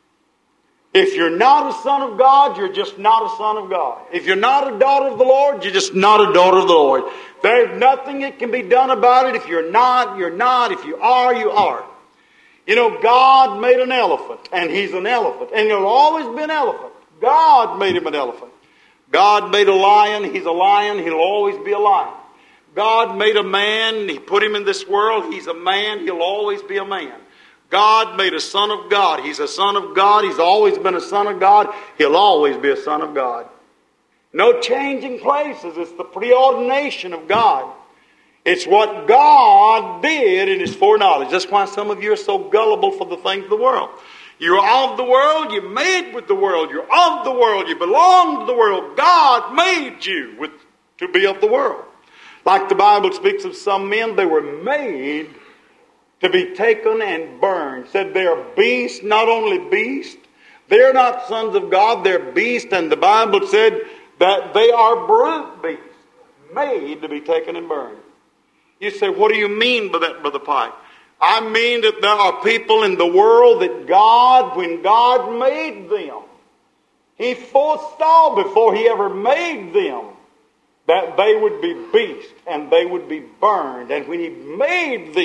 If you're not a son of God, you're just not a son of God. If you're not a daughter of the Lord, you're just not a daughter of the Lord. There's nothing that can be done about it. If you're not, you're not. If you are, you are. You know, God made an elephant, and He's an elephant. And there'll always be an elephant. God made him an elephant. God made a lion, he's a lion, he'll always be a lion. God made a man, He put him in this world, he's a man, he'll always be a man. God made a son of God, he's a son of God, he's always been a son of God, he'll always be a son of God. No changing places, it's the preordination of God. It's what God did in His foreknowledge. That's why some of you are so gullible for the things of the world. You're of the world, you're made with the world, you're of the world, you belong to the world. God made you to be of the world. Like the Bible speaks of some men, they were made to be taken and burned. Said they are beasts, not only beasts, they're not sons of God, they're beasts. And the Bible said that they are brute beasts, made to be taken and burned. You say, what do you mean by that, Brother Pike? I mean that there are people in the world that God, when God made them, He foresaw before He ever made them that they would be beasts and they would be burned. And when He made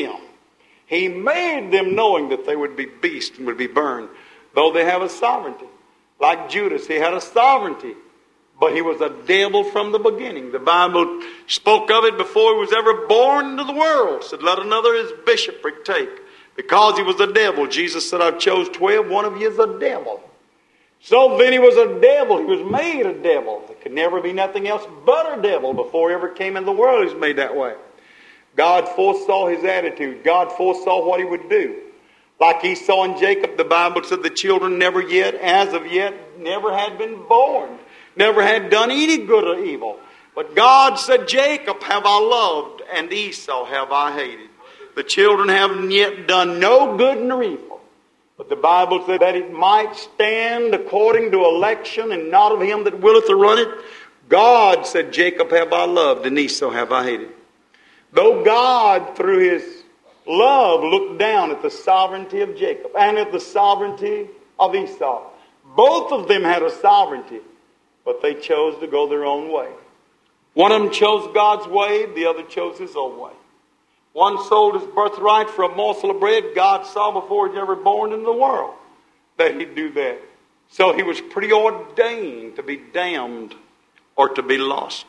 them knowing that they would be beasts and would be burned, though they have a sovereignty. Like Judas, he had a sovereignty, but he was a devil from the beginning. The Bible spoke of it before he was ever born into the world. Said, let another his bishopric take. Because he was a devil. Jesus said, I've chose 12, one of you is a devil. So then he was a devil. He was made a devil. There could never be nothing else but a devil before he ever came in the world. He was made that way. God foresaw his attitude. God foresaw what he would do. Like Esau and Jacob, the Bible said the children never yet, as of yet, never had been born. Never had done any good or evil. But God said, Jacob have I loved, and Esau have I hated. The children haven't yet done no good nor evil. But the Bible said that it might stand according to election, and not of him that willeth to run it. God said, Jacob have I loved, and Esau have I hated. Though God, through his love, looked down at the sovereignty of Jacob and at the sovereignty of Esau. Both of them had a sovereignty, but they chose to go their own way. One of them chose God's way, the other chose his own way. One sold his birthright for a morsel of bread. God saw before he was ever born into the world that he'd do that. So he was preordained to be damned or to be lost.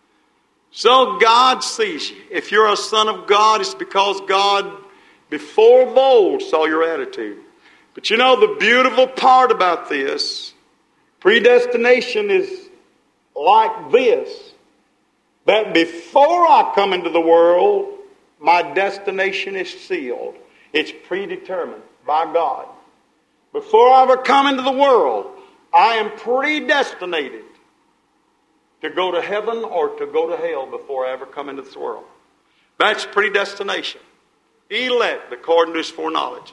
So God sees you. If you're a son of God, it's because God, before of old, saw your attitude. But you know, the beautiful part about this, predestination is like this, that before I come into the world, my destination is sealed. It's predetermined by God. Before I ever come into the world, I am predestinated to go to heaven or to go to hell before I ever come into this world. That's predestination. Elect according to his foreknowledge.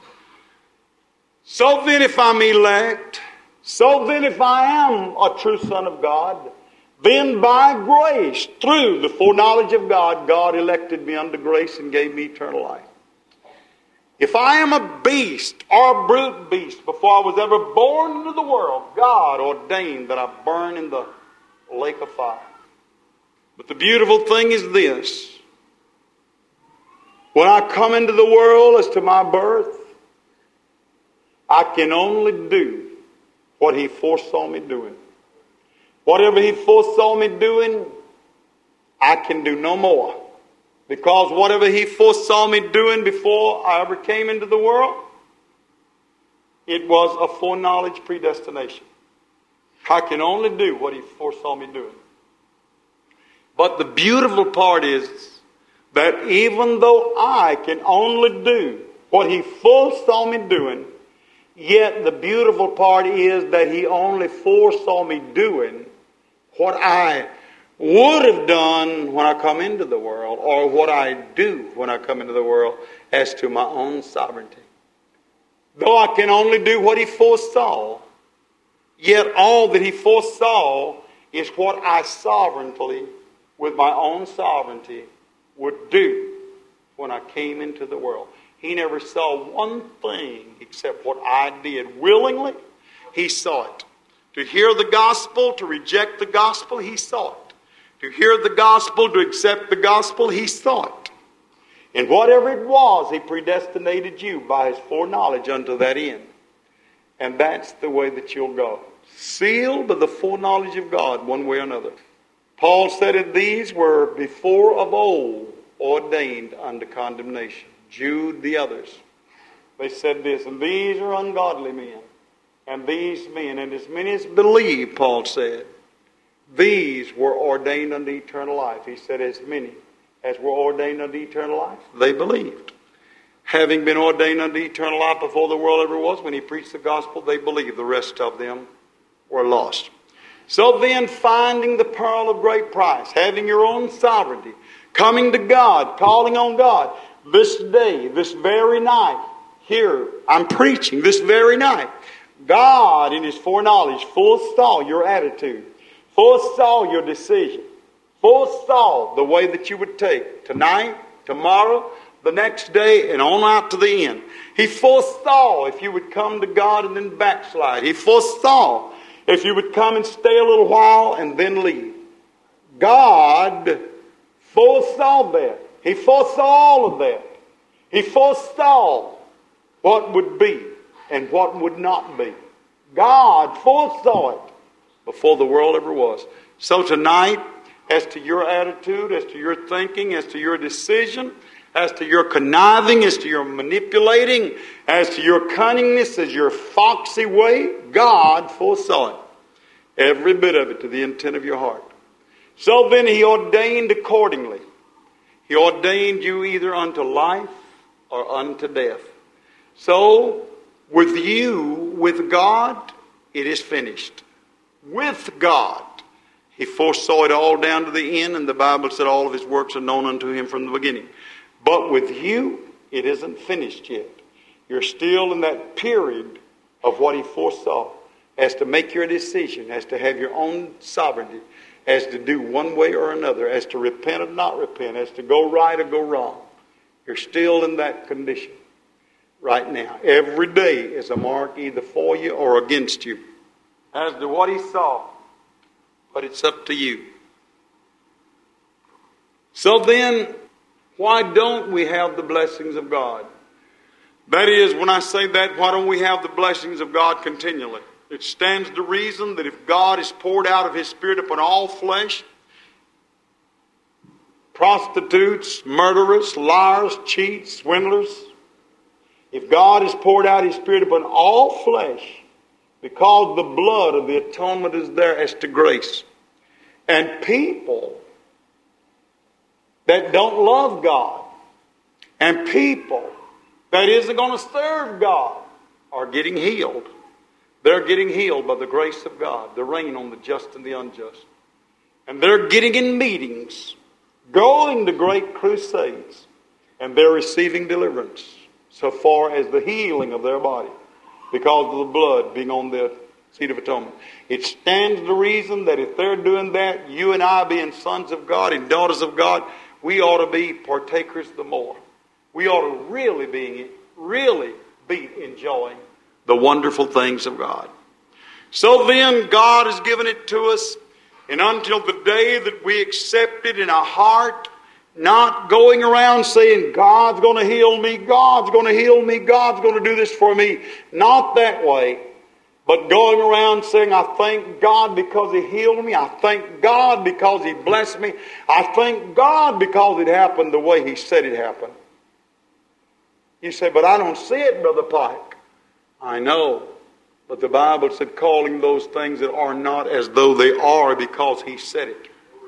So then if I'm elect, so then if I am a true son of God, then by grace, through the foreknowledge of God, God elected me unto grace and gave me eternal life. If I am a beast or a brute beast before I was ever born into the world, God ordained that I burn in the lake of fire. But the beautiful thing is this. When I come into the world as to my birth, I can only do what he foresaw me doing. Whatever he foresaw me doing, I can do no more. Because whatever he foresaw me doing before I ever came into the world, it was a foreknowledge predestination. I can only do what he foresaw me doing. But the beautiful part is that even though I can only do what he foresaw me doing, yet the beautiful part is that he only foresaw me doing what I would have done when I come into the world, or what I do when I come into the world, as to my own sovereignty. Though I can only do what he foresaw, yet all that he foresaw is what I sovereignly, with my own sovereignty, would do when I came into the world. He never saw one thing except what I did willingly. He saw it. To hear the gospel, to reject the gospel, he saw it. To hear the gospel, to accept the gospel, he saw it. And whatever it was, he predestinated you by his foreknowledge unto that end. And that's the way that you'll go. Sealed by the foreknowledge of God, one way or another. Paul said that these were before of old ordained unto condemnation. Jude, the others. They said this, and these are ungodly men. And these men, and as many as believe, Paul said, these were ordained unto eternal life. He said, as many as were ordained unto eternal life, they believed. Having been ordained unto eternal life before the world ever was, when he preached the gospel, they believed. The rest of them were lost. So then, finding the pearl of great price, having your own sovereignty, coming to God, calling on God, This day, this very night, here, I'm preaching this very night. God, in His foreknowledge, foresaw your attitude, foresaw your decision, foresaw the way that you would take tonight, tomorrow, the next day, and on out to the end. He foresaw if you would come to God and then backslide. He foresaw if you would come and stay a little while and then leave. God foresaw that. He foresaw all of that. He foresaw what would be and what would not be. God foresaw it before the world ever was. So tonight, as to your attitude, as to your thinking, as to your decision, as to your conniving, as to your manipulating, as to your cunningness, as your foxy way, God foresaw it. Every bit of it to the intent of your heart. So then He ordained accordingly. He ordained you either unto life or unto death. So, with you, with God, it is finished. With God, He foresaw it all down to the end, and the Bible said all of His works are known unto Him from the beginning. But with you, it isn't finished yet. You're still in that period of what He foresaw, as to make your decision, as to have your own sovereignty, as to do one way or another, as to repent or not repent, as to go right or go wrong. You're still in that condition right now. Every day is a mark either for you or against you as to what He saw. But it's up to you. So then, why don't we have the blessings of God? That is, when I say that, why don't we have the blessings of God continually? It stands to reason that if God has poured out of His Spirit upon all flesh, prostitutes, murderers, liars, cheats, swindlers, if God has poured out His Spirit upon all flesh, because the blood of the atonement is there as to grace, and people that don't love God, and people that isn't going to serve God are getting healed. They're getting healed by the grace of God. They're raining on the just and the unjust. And they're getting in meetings, going to great crusades, and they're receiving deliverance so far as the healing of their body because of the blood being on the seat of atonement. It stands to reason that if they're doing that, you and I, being sons of God and daughters of God, we ought to be partakers the more. We ought to really be enjoying the wonderful things of God. So then, God has given it to us, and until the day that we accept it in our heart, not going around saying, God's going to heal me, God's going to heal me, God's going to do this for me. Not that way, but going around saying, I thank God because He healed me, I thank God because He blessed me, I thank God because it happened the way He said it happened. You say, but I don't see it, Brother Pike. I know, but the Bible said calling those things that are not as though they are because He said it.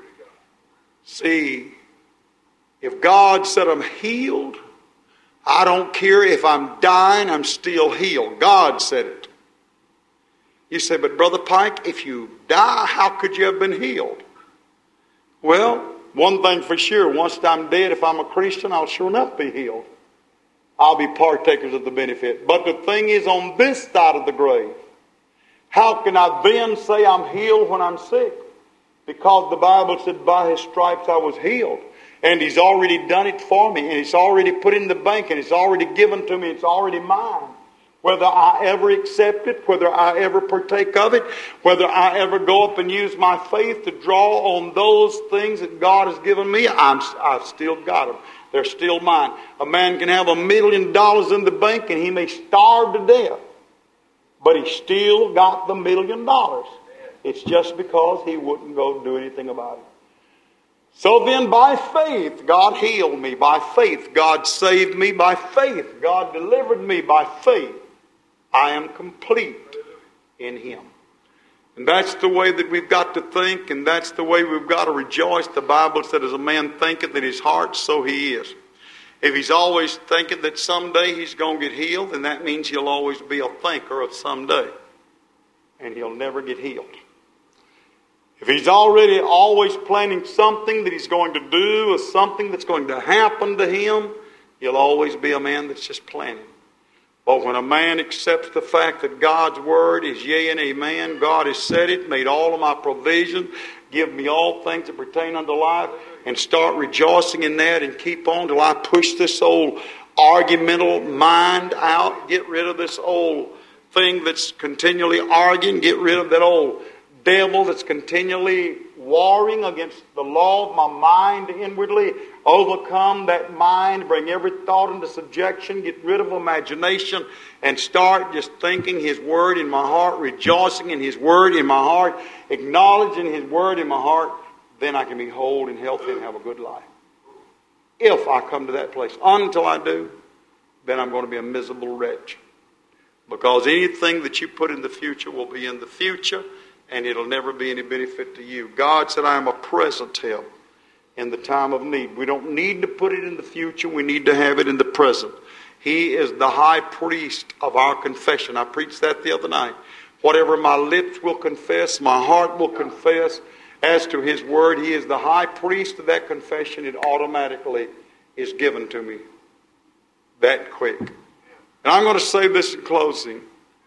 See, if God said I'm healed, I don't care if I'm dying, I'm still healed. God said it. You say, but Brother Pike, if you die, how could you have been healed? Well, one thing for sure, once I'm dead, if I'm a Christian, I'll sure enough be healed. I'll be partakers of the benefit. But the thing is, on this side of the grave, how can I then say I'm healed when I'm sick? Because the Bible said, by His stripes I was healed. And He's already done it for me. And it's already put in the bank. And it's already given to me. It's already mine. Whether I ever accept it, whether I ever partake of it, whether I ever go up and use my faith to draw on those things that God has given me, I've still got them. They're still mine. A man can have $1 million in the bank and he may starve to death, but he still got the $1 million. It's just because he wouldn't go do anything about it. So then by faith, God healed me. By faith, God saved me. By faith, God delivered me. By faith, I am complete in Him. And that's the way that we've got to think, and that's the way we've got to rejoice. The Bible said, as a man thinketh in his heart, so he is. If he's always thinking that someday he's going to get healed, then that means he'll always be a thinker of someday. And he'll never get healed. If he's already always planning something that he's going to do or something that's going to happen to him, he'll always be a man that's just planning. But when a man accepts the fact that God's word is yea and amen, God has said it, made all of my provision, give me all things that pertain unto life, and start rejoicing in that and keep on till I push this old argumental mind out, get rid of this old thing that's continually arguing, get rid of that old devil that's continually warring against the law of my mind inwardly, overcome that mind, bring every thought into subjection, get rid of imagination, and start just thinking His Word in my heart, rejoicing in His Word in my heart, acknowledging His Word in my heart, then I can be whole and healthy and have a good life. If I come to that place. Until I do, then I'm going to be a miserable wretch. Because anything that you put in the future will be in the future, and it'll never be any benefit to you. God said, I am a present help in the time of need. We don't need to put it in the future. We need to have it in the present. He is the high priest of our confession. I preached that the other night. Whatever my lips will confess, my heart will confess. As to His word, He is the high priest of that confession. It automatically is given to me that quick. And I'm going to say this in closing.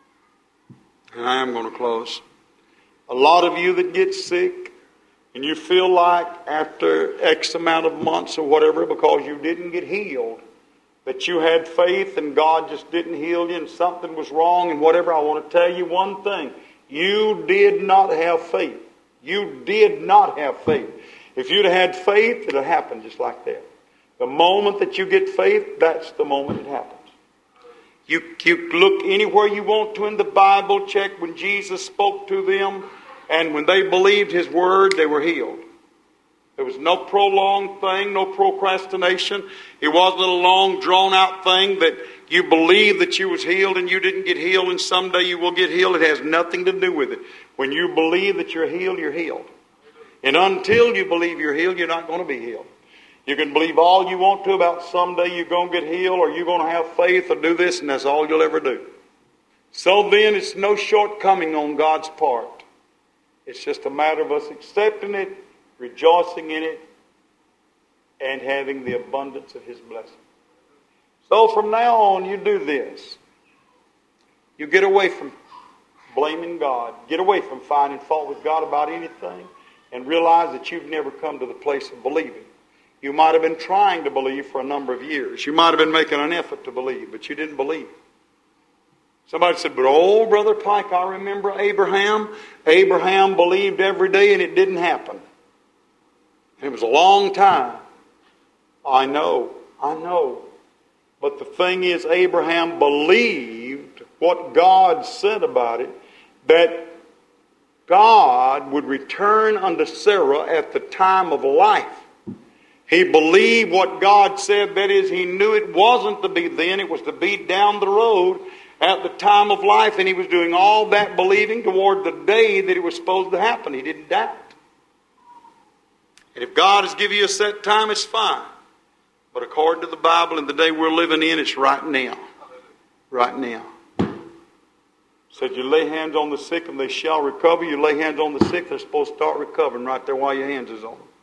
And I am going to close. A lot of you that get sick, and you feel like after X amount of months or whatever, because you didn't get healed, that you had faith and God just didn't heal you and something was wrong and whatever, I want to tell you one thing. You did not have faith. You did not have faith. If you'd have had faith, it would have happened just like that. The moment that you get faith, that's the moment it happens. You look anywhere you want to in the Bible, check when Jesus spoke to them, and when they believed His word, they were healed. There was no prolonged thing, no procrastination. It wasn't a long, drawn-out thing that you believed that you was healed and you didn't get healed and someday you will get healed. It has nothing to do with it. When you believe that you're healed, you're healed. And until you believe you're healed, you're not going to be healed. You can believe all you want to about someday you're going to get healed or you're going to have faith or do this, and that's all you'll ever do. So then it's no shortcoming on God's part. It's just a matter of us accepting it, rejoicing in it, and having the abundance of His blessing. So from now on, you do this. You get away from blaming God. Get away from finding fault with God about anything, and realize that you've never come to the place of believing. You might have been trying to believe for a number of years. You might have been making an effort to believe, but you didn't believe. Somebody said, but oh, Brother Pike, I remember Abraham. Abraham believed every day and it didn't happen. It was a long time. I know. But the thing is, Abraham believed what God said about it, that God would return unto Sarah at the time of life. He believed what God said, that is, he knew it wasn't to be then, it was to be down the road at the time of life, and he was doing all that believing toward the day that it was supposed to happen. He didn't doubt. And if God has given you a set time, it's fine. But according to the Bible, in the day we're living in, it's right now. Right now. Said you lay hands on the sick and they shall recover. You lay hands on the sick, they're supposed to start recovering right there while your hands is on them.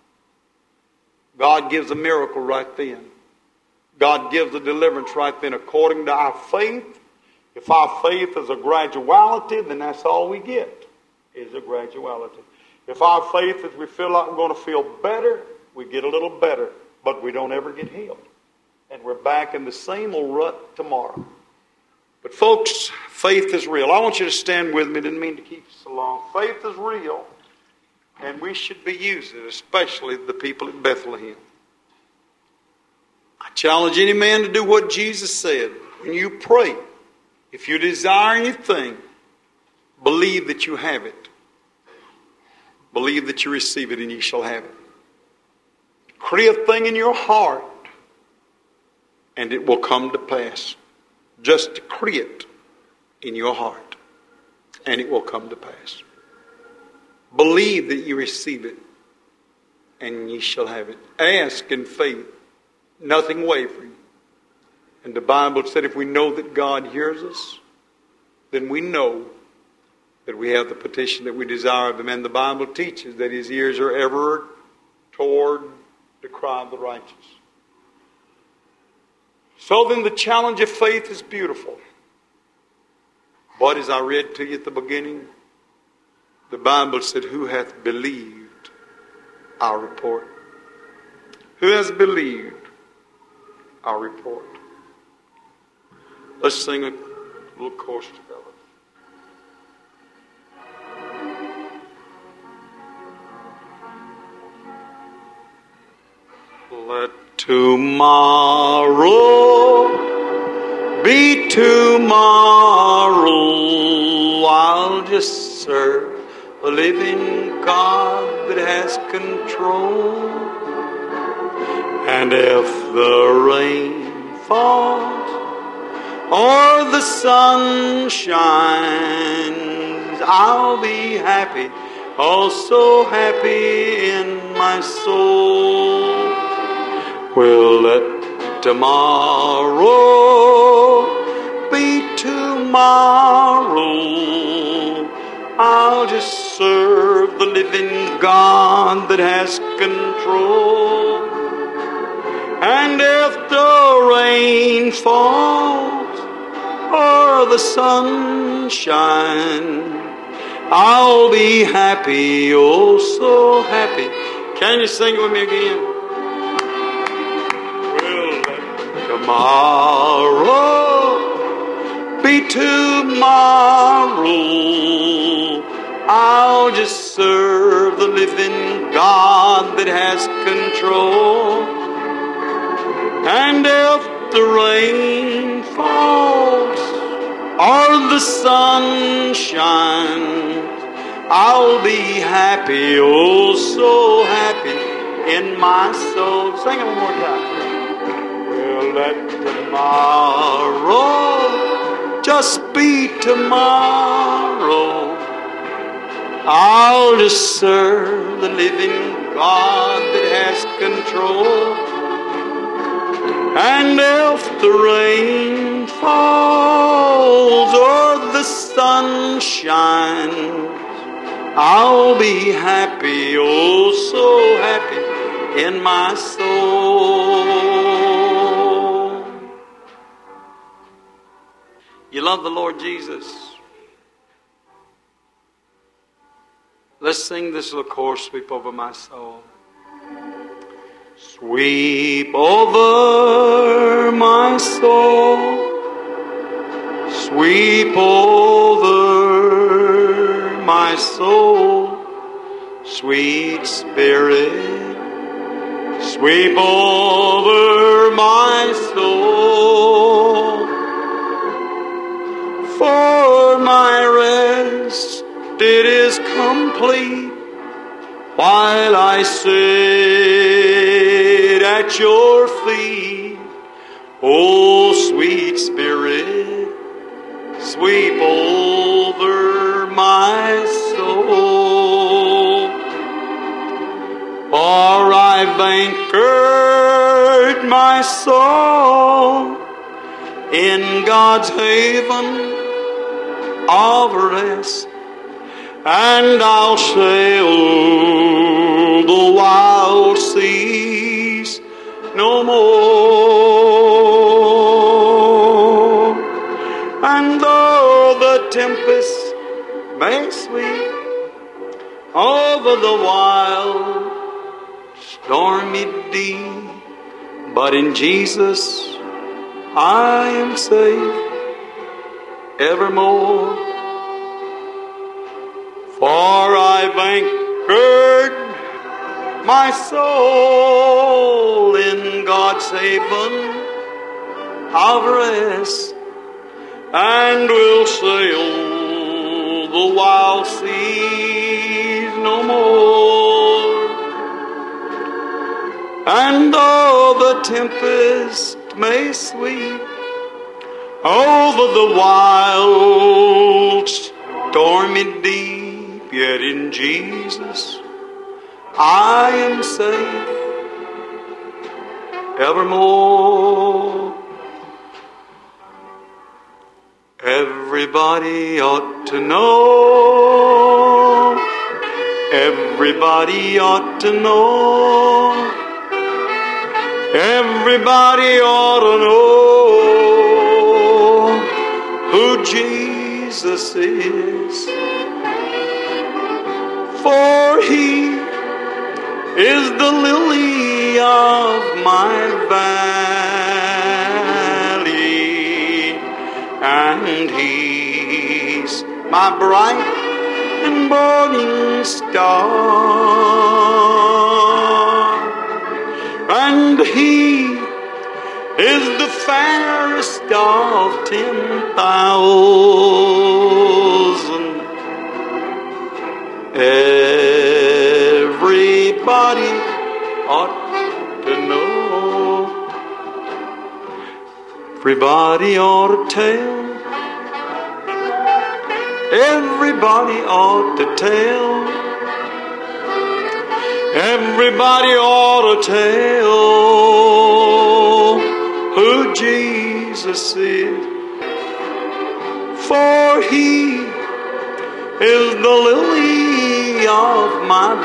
God gives a miracle right then. God gives a deliverance right then according to our faith. If our faith is a graduality, then that's all we get, is a graduality. If our faith is we feel like we're going to feel better, we get a little better, but we don't ever get healed. And we're back in the same old rut tomorrow. But folks, faith is real. I want you to stand with me. Didn't mean to keep you so long. Faith is real, and we should be using it, especially the people at Bethlehem. I challenge any man to do what Jesus said. When you pray, if you desire anything, believe that you have it. Believe that you receive it and you shall have it. Decree a thing in your heart and it will come to pass. Just decree it in your heart and it will come to pass. Believe that you receive it and ye shall have it. Ask in faith, nothing wavering. And the Bible said if we know that God hears us, then we know that we have the petition that we desire of Him. And the Bible teaches that His ears are ever toward the cry of the righteous. So then the challenge of faith is beautiful. But as I read to you at the beginning, the Bible said, who hath believed our report? Who has believed our report? Let's sing a little chorus together. Let tomorrow be tomorrow. I'll just serve a living God that has control. And if the rain falls or the sun shines, I'll be happy, oh so happy in my soul. Well, let tomorrow be tomorrow. I'll just serve the living God that has control. And if the rain falls or the sun shines, I'll be happy, oh so happy. Can you sing it with me again? Tomorrow be tomorrow. I'll just serve the living God that has control. And if the rain falls or the sun shines, I'll be happy, oh so happy in my soul. Sing it one more time. Let tomorrow just be tomorrow. I'll just serve the living God that has control. And if the rain falls or the sun shines, I'll be happy, oh so happy in my soul. You love the Lord Jesus? Let's sing this little chorus, Sweep Over My Soul. Sweep over my soul. Sweep over my soul. Sweet Spirit, sweep over my soul. For my rest it is complete while I sit at your feet. Oh, sweet Spirit, sweep over my soul. For I've anchored my soul in God's haven of rest, and I'll sail the wild seas no more. And though the tempest may sweep over the wild stormy deep, but in Jesus I am safe evermore. For I've anchored my soul in God's haven of rest, and will sail the wild seas no more. And though the tempest may sweep over the wild stormy deep, yet in Jesus I am safe evermore. Everybody ought to know. Everybody ought to know. Everybody ought to know who Jesus is. For He is the lily of my valley, and He's my bright and morning star, and He is the fairest of 10,000. Everybody ought to know. Everybody ought to tell. Everybody ought to tell. Everybody ought to tell who Jesus is. For He is the lily of my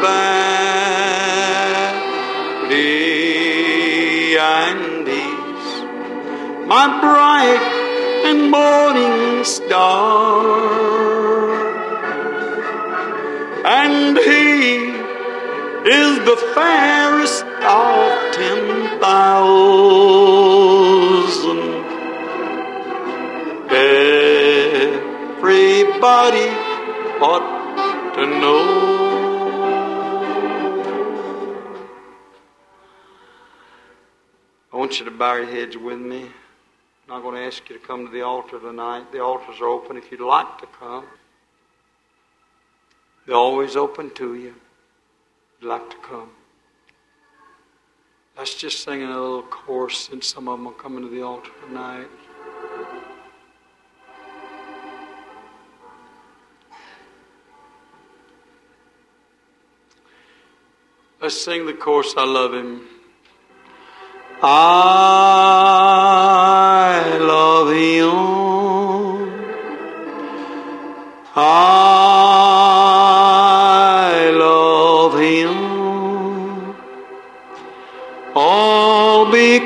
valley, and He's my bright and morning star, and He is the fairest of 10,000. Everybody ought to know. I want you to bow your heads with me. I'm not going to ask you to come to the altar tonight. The altars are open if you'd like to come. They're always open to you if you'd like to come. Let's just sing a little chorus since some of them are coming to the altar tonight. Let's sing the chorus, I love Him. I love Him. I love Him. All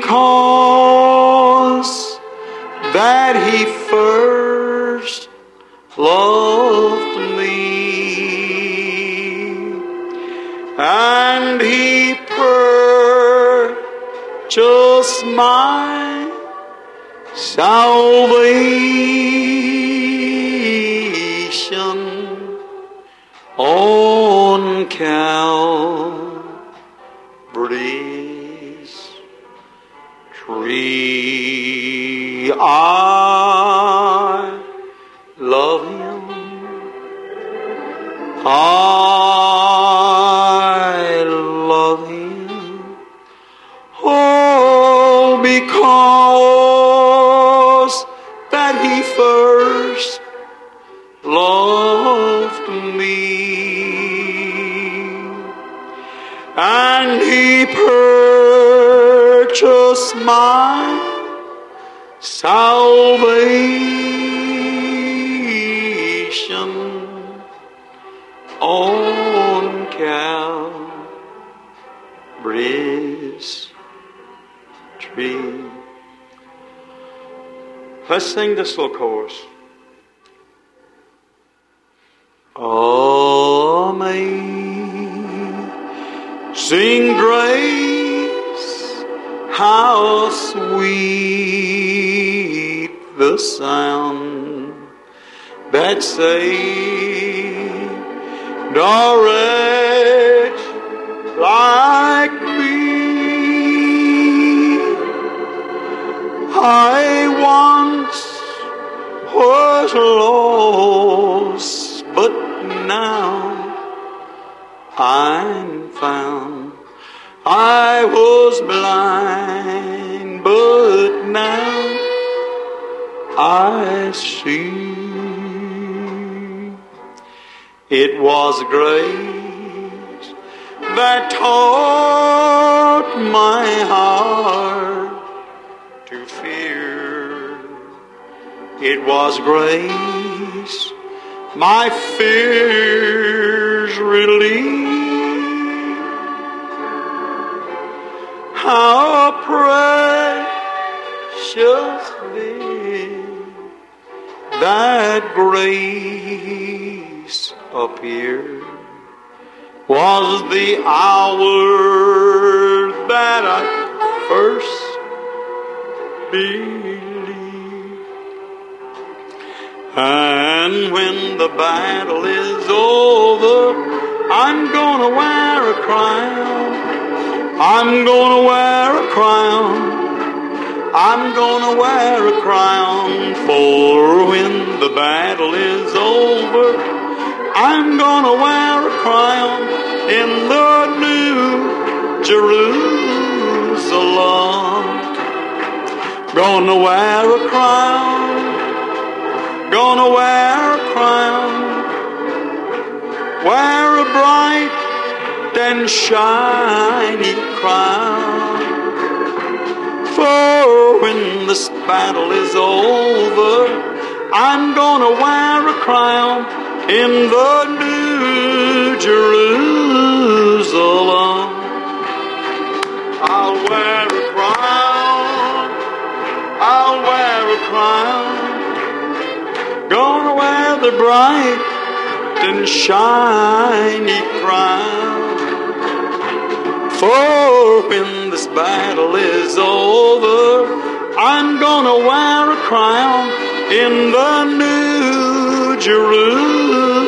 because that He first loved me. And He purchased my salvation on Calvary's tree. I love Him. I love Him. Oh, because that He first loved me, and He purchased my salvation on Calvary's tree. Let's sing this little chorus. Amazing grace, how sweet the sound that saved a wretch like me. I once was lost, but now I'm found. I was blind, but now I see. It was grace that taught my heart to fear. It was grace my fears relieved. How preciously that grace appeared was the hour that I first believed. And when the battle is over, I'm gonna wear a crown. I'm gonna wear a crown. I'm gonna wear a crown. For when the battle is over, I'm gonna wear a crown in the new Jerusalem. Gonna wear a crown. Gonna wear a crown. Wear a bright and shiny crown. For when this battle is over, I'm gonna wear a crown in the new Jerusalem. I'll wear a crown. I'll wear a crown. Gonna wear the bright and shiny crown. For when this battle is over, I'm gonna wear a crown in the new Jerusalem.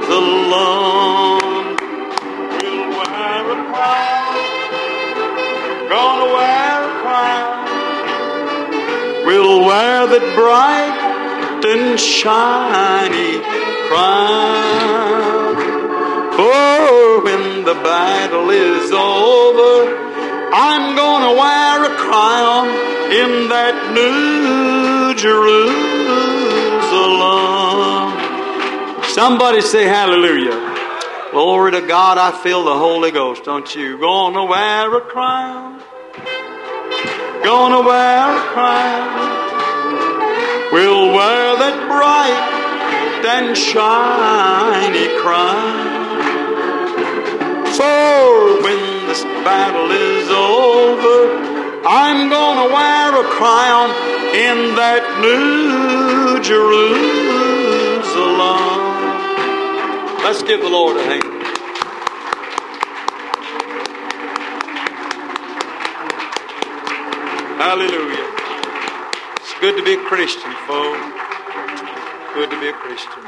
We'll wear a crown. Gonna wear a crown. We'll wear that bright and shiny crown. For when the battle is over, I'm gonna wear a crown in that new Jerusalem. Somebody say hallelujah. Glory to God, I feel the Holy Ghost, don't you? Gonna wear a crown. Gonna wear a crown. We'll wear that bright and shiny crown. For when this battle is over, I'm gonna wear a crown in that new Jerusalem. Let's give the Lord a hand. Hallelujah. It's good to be a Christian, folks. Good to be a Christian.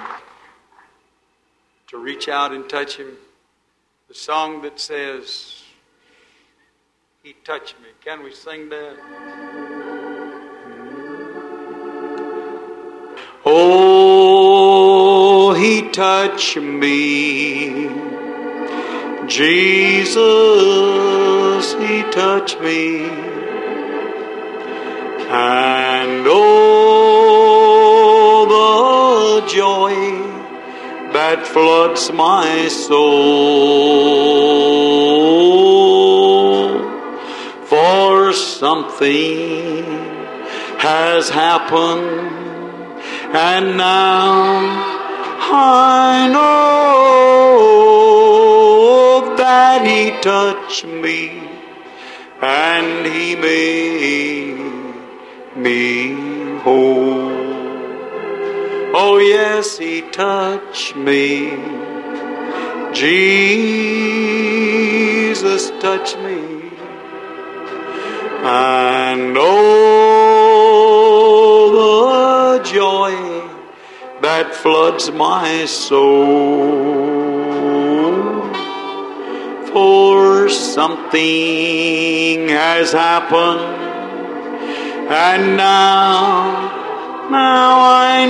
To reach out and touch Him. The song that says, He touched me. Can we sing that? Oh, He touched me. Jesus, He touched me. And oh, the joy that floods my soul. For something has happened, and now I know that He touched me and He made me whole. Oh yes, He touched me. Jesus touched me. And oh, the joy that floods my soul. For something has happened, and now I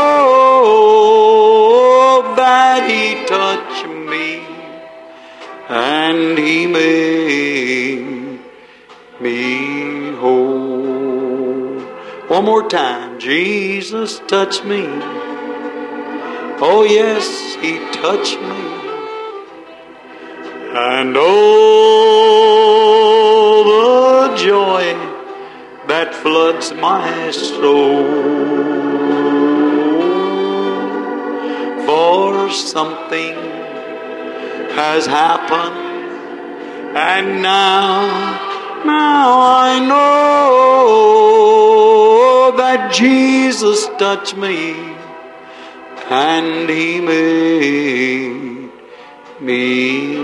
know that He touched me and He made me whole. One more time. Jesus touched me. Oh yes, He touched me. And oh, the joy that floods my soul. For something has happened, and now Now I know that Jesus touched me and He made me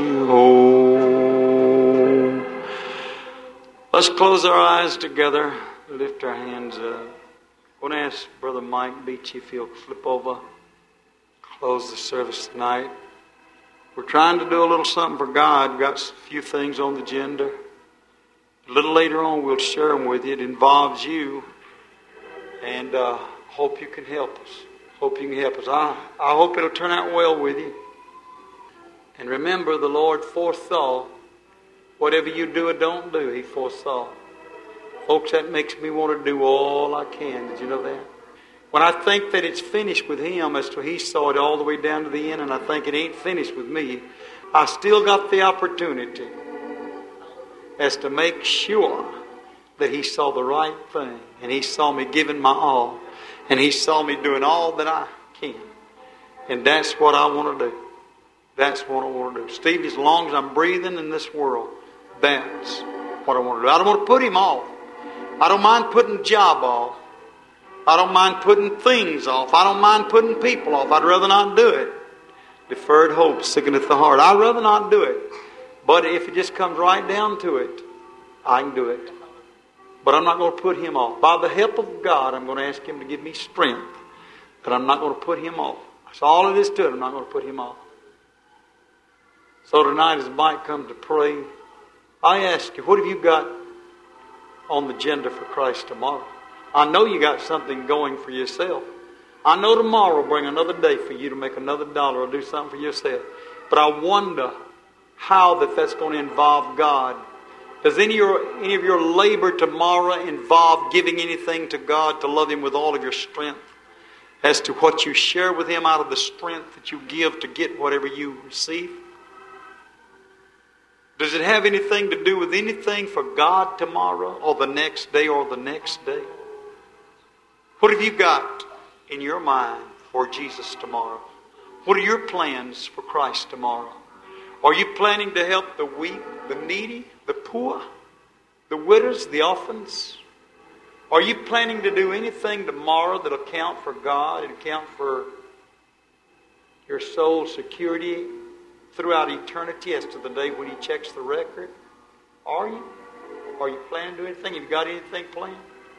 whole. Let's close our eyes together, lift our hands up. I'm going to ask Brother Mike Beachy if he'll flip over, close the service tonight. We're trying to do a little something for God. Got a few things on the agenda. A little later on we'll share them with you. It involves you. And hope you can help us. Hope you can help us. I hope it'll turn out well with you. And remember, the Lord foresaw whatever you do or don't do, He foresaw. Folks, that makes me want to do all I can. Did you know that? When I think that it's finished with Him, as to He saw it all the way down to the end, and I think it ain't finished with me, I still got the opportunity as to make sure that He saw the right thing, and He saw me giving my all, and He saw me doing all that I can. And that's what I want to do. That's what I want to do. Steve, as long as I'm breathing in this world, that's what I want to do. I don't want to put Him off. I don't mind putting the job off. I don't mind putting things off. I don't mind putting people off. I'd rather not do it. Deferred hope sickeneth the heart. I'd rather not do it. But if it just comes right down to it, I can do it. But I'm not going to put Him off. By the help of God, I'm going to ask Him to give me strength. But I'm not going to put Him off. That's all it is to it. I'm not going to put Him off. So tonight as Mike comes to pray, I ask you, what have you got on the agenda for Christ tomorrow? I know you got something going for yourself. I know tomorrow will bring another day for you to make another dollar or do something for yourself. But I wonder how that's going to involve God. Does any of your labor tomorrow involve giving anything to God to love Him with all of your strength? As to what you share with Him out of the strength that you give to get whatever you receive? Does it have anything to do with anything for God tomorrow or the next day or the next day? What have you got in your mind for Jesus tomorrow? What are your plans for Christ tomorrow? Are you planning to help the weak, the needy, the poor, the widows, the orphans? Are you planning to do anything tomorrow that'll count for God and count for your soul's security throughout eternity as to the day when He checks the record? Are you? Are you planning to do anything? Have you got anything planned?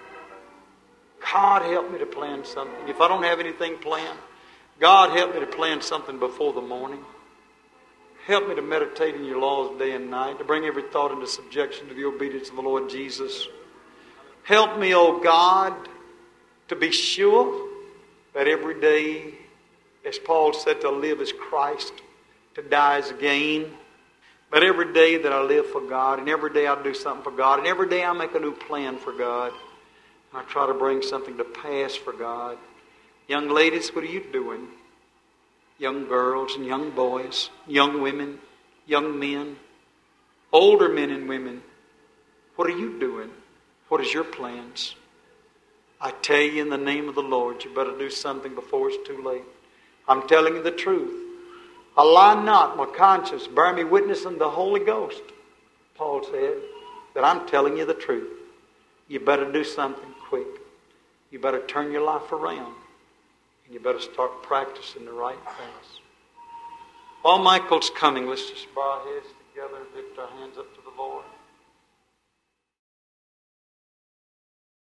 God, help me to plan something. If I don't have anything planned, God, help me to plan something before the morning. Help me to meditate in your laws day and night, to bring every thought into subjection to the obedience of the Lord Jesus. Help me, O God, to be sure that every day, as Paul said, to live is Christ, to die is gain. But every day that I live for God, and every day I do something for God, and every day I make a new plan for God, I try to bring something to pass for God. Young ladies, what are you doing? Young girls and young boys, young women, young men, older men and women, what are you doing? What is your plans? I tell you in the name of the Lord, you better do something before it's too late. I'm telling you the truth. I lie not, my conscience bear me witness in the Holy Ghost. Paul said that I'm telling you the truth. You better do something quick. You better turn your life around. And you better start practicing the right things. While Michael's coming, let's just bow our heads together and lift our hands up to the Lord.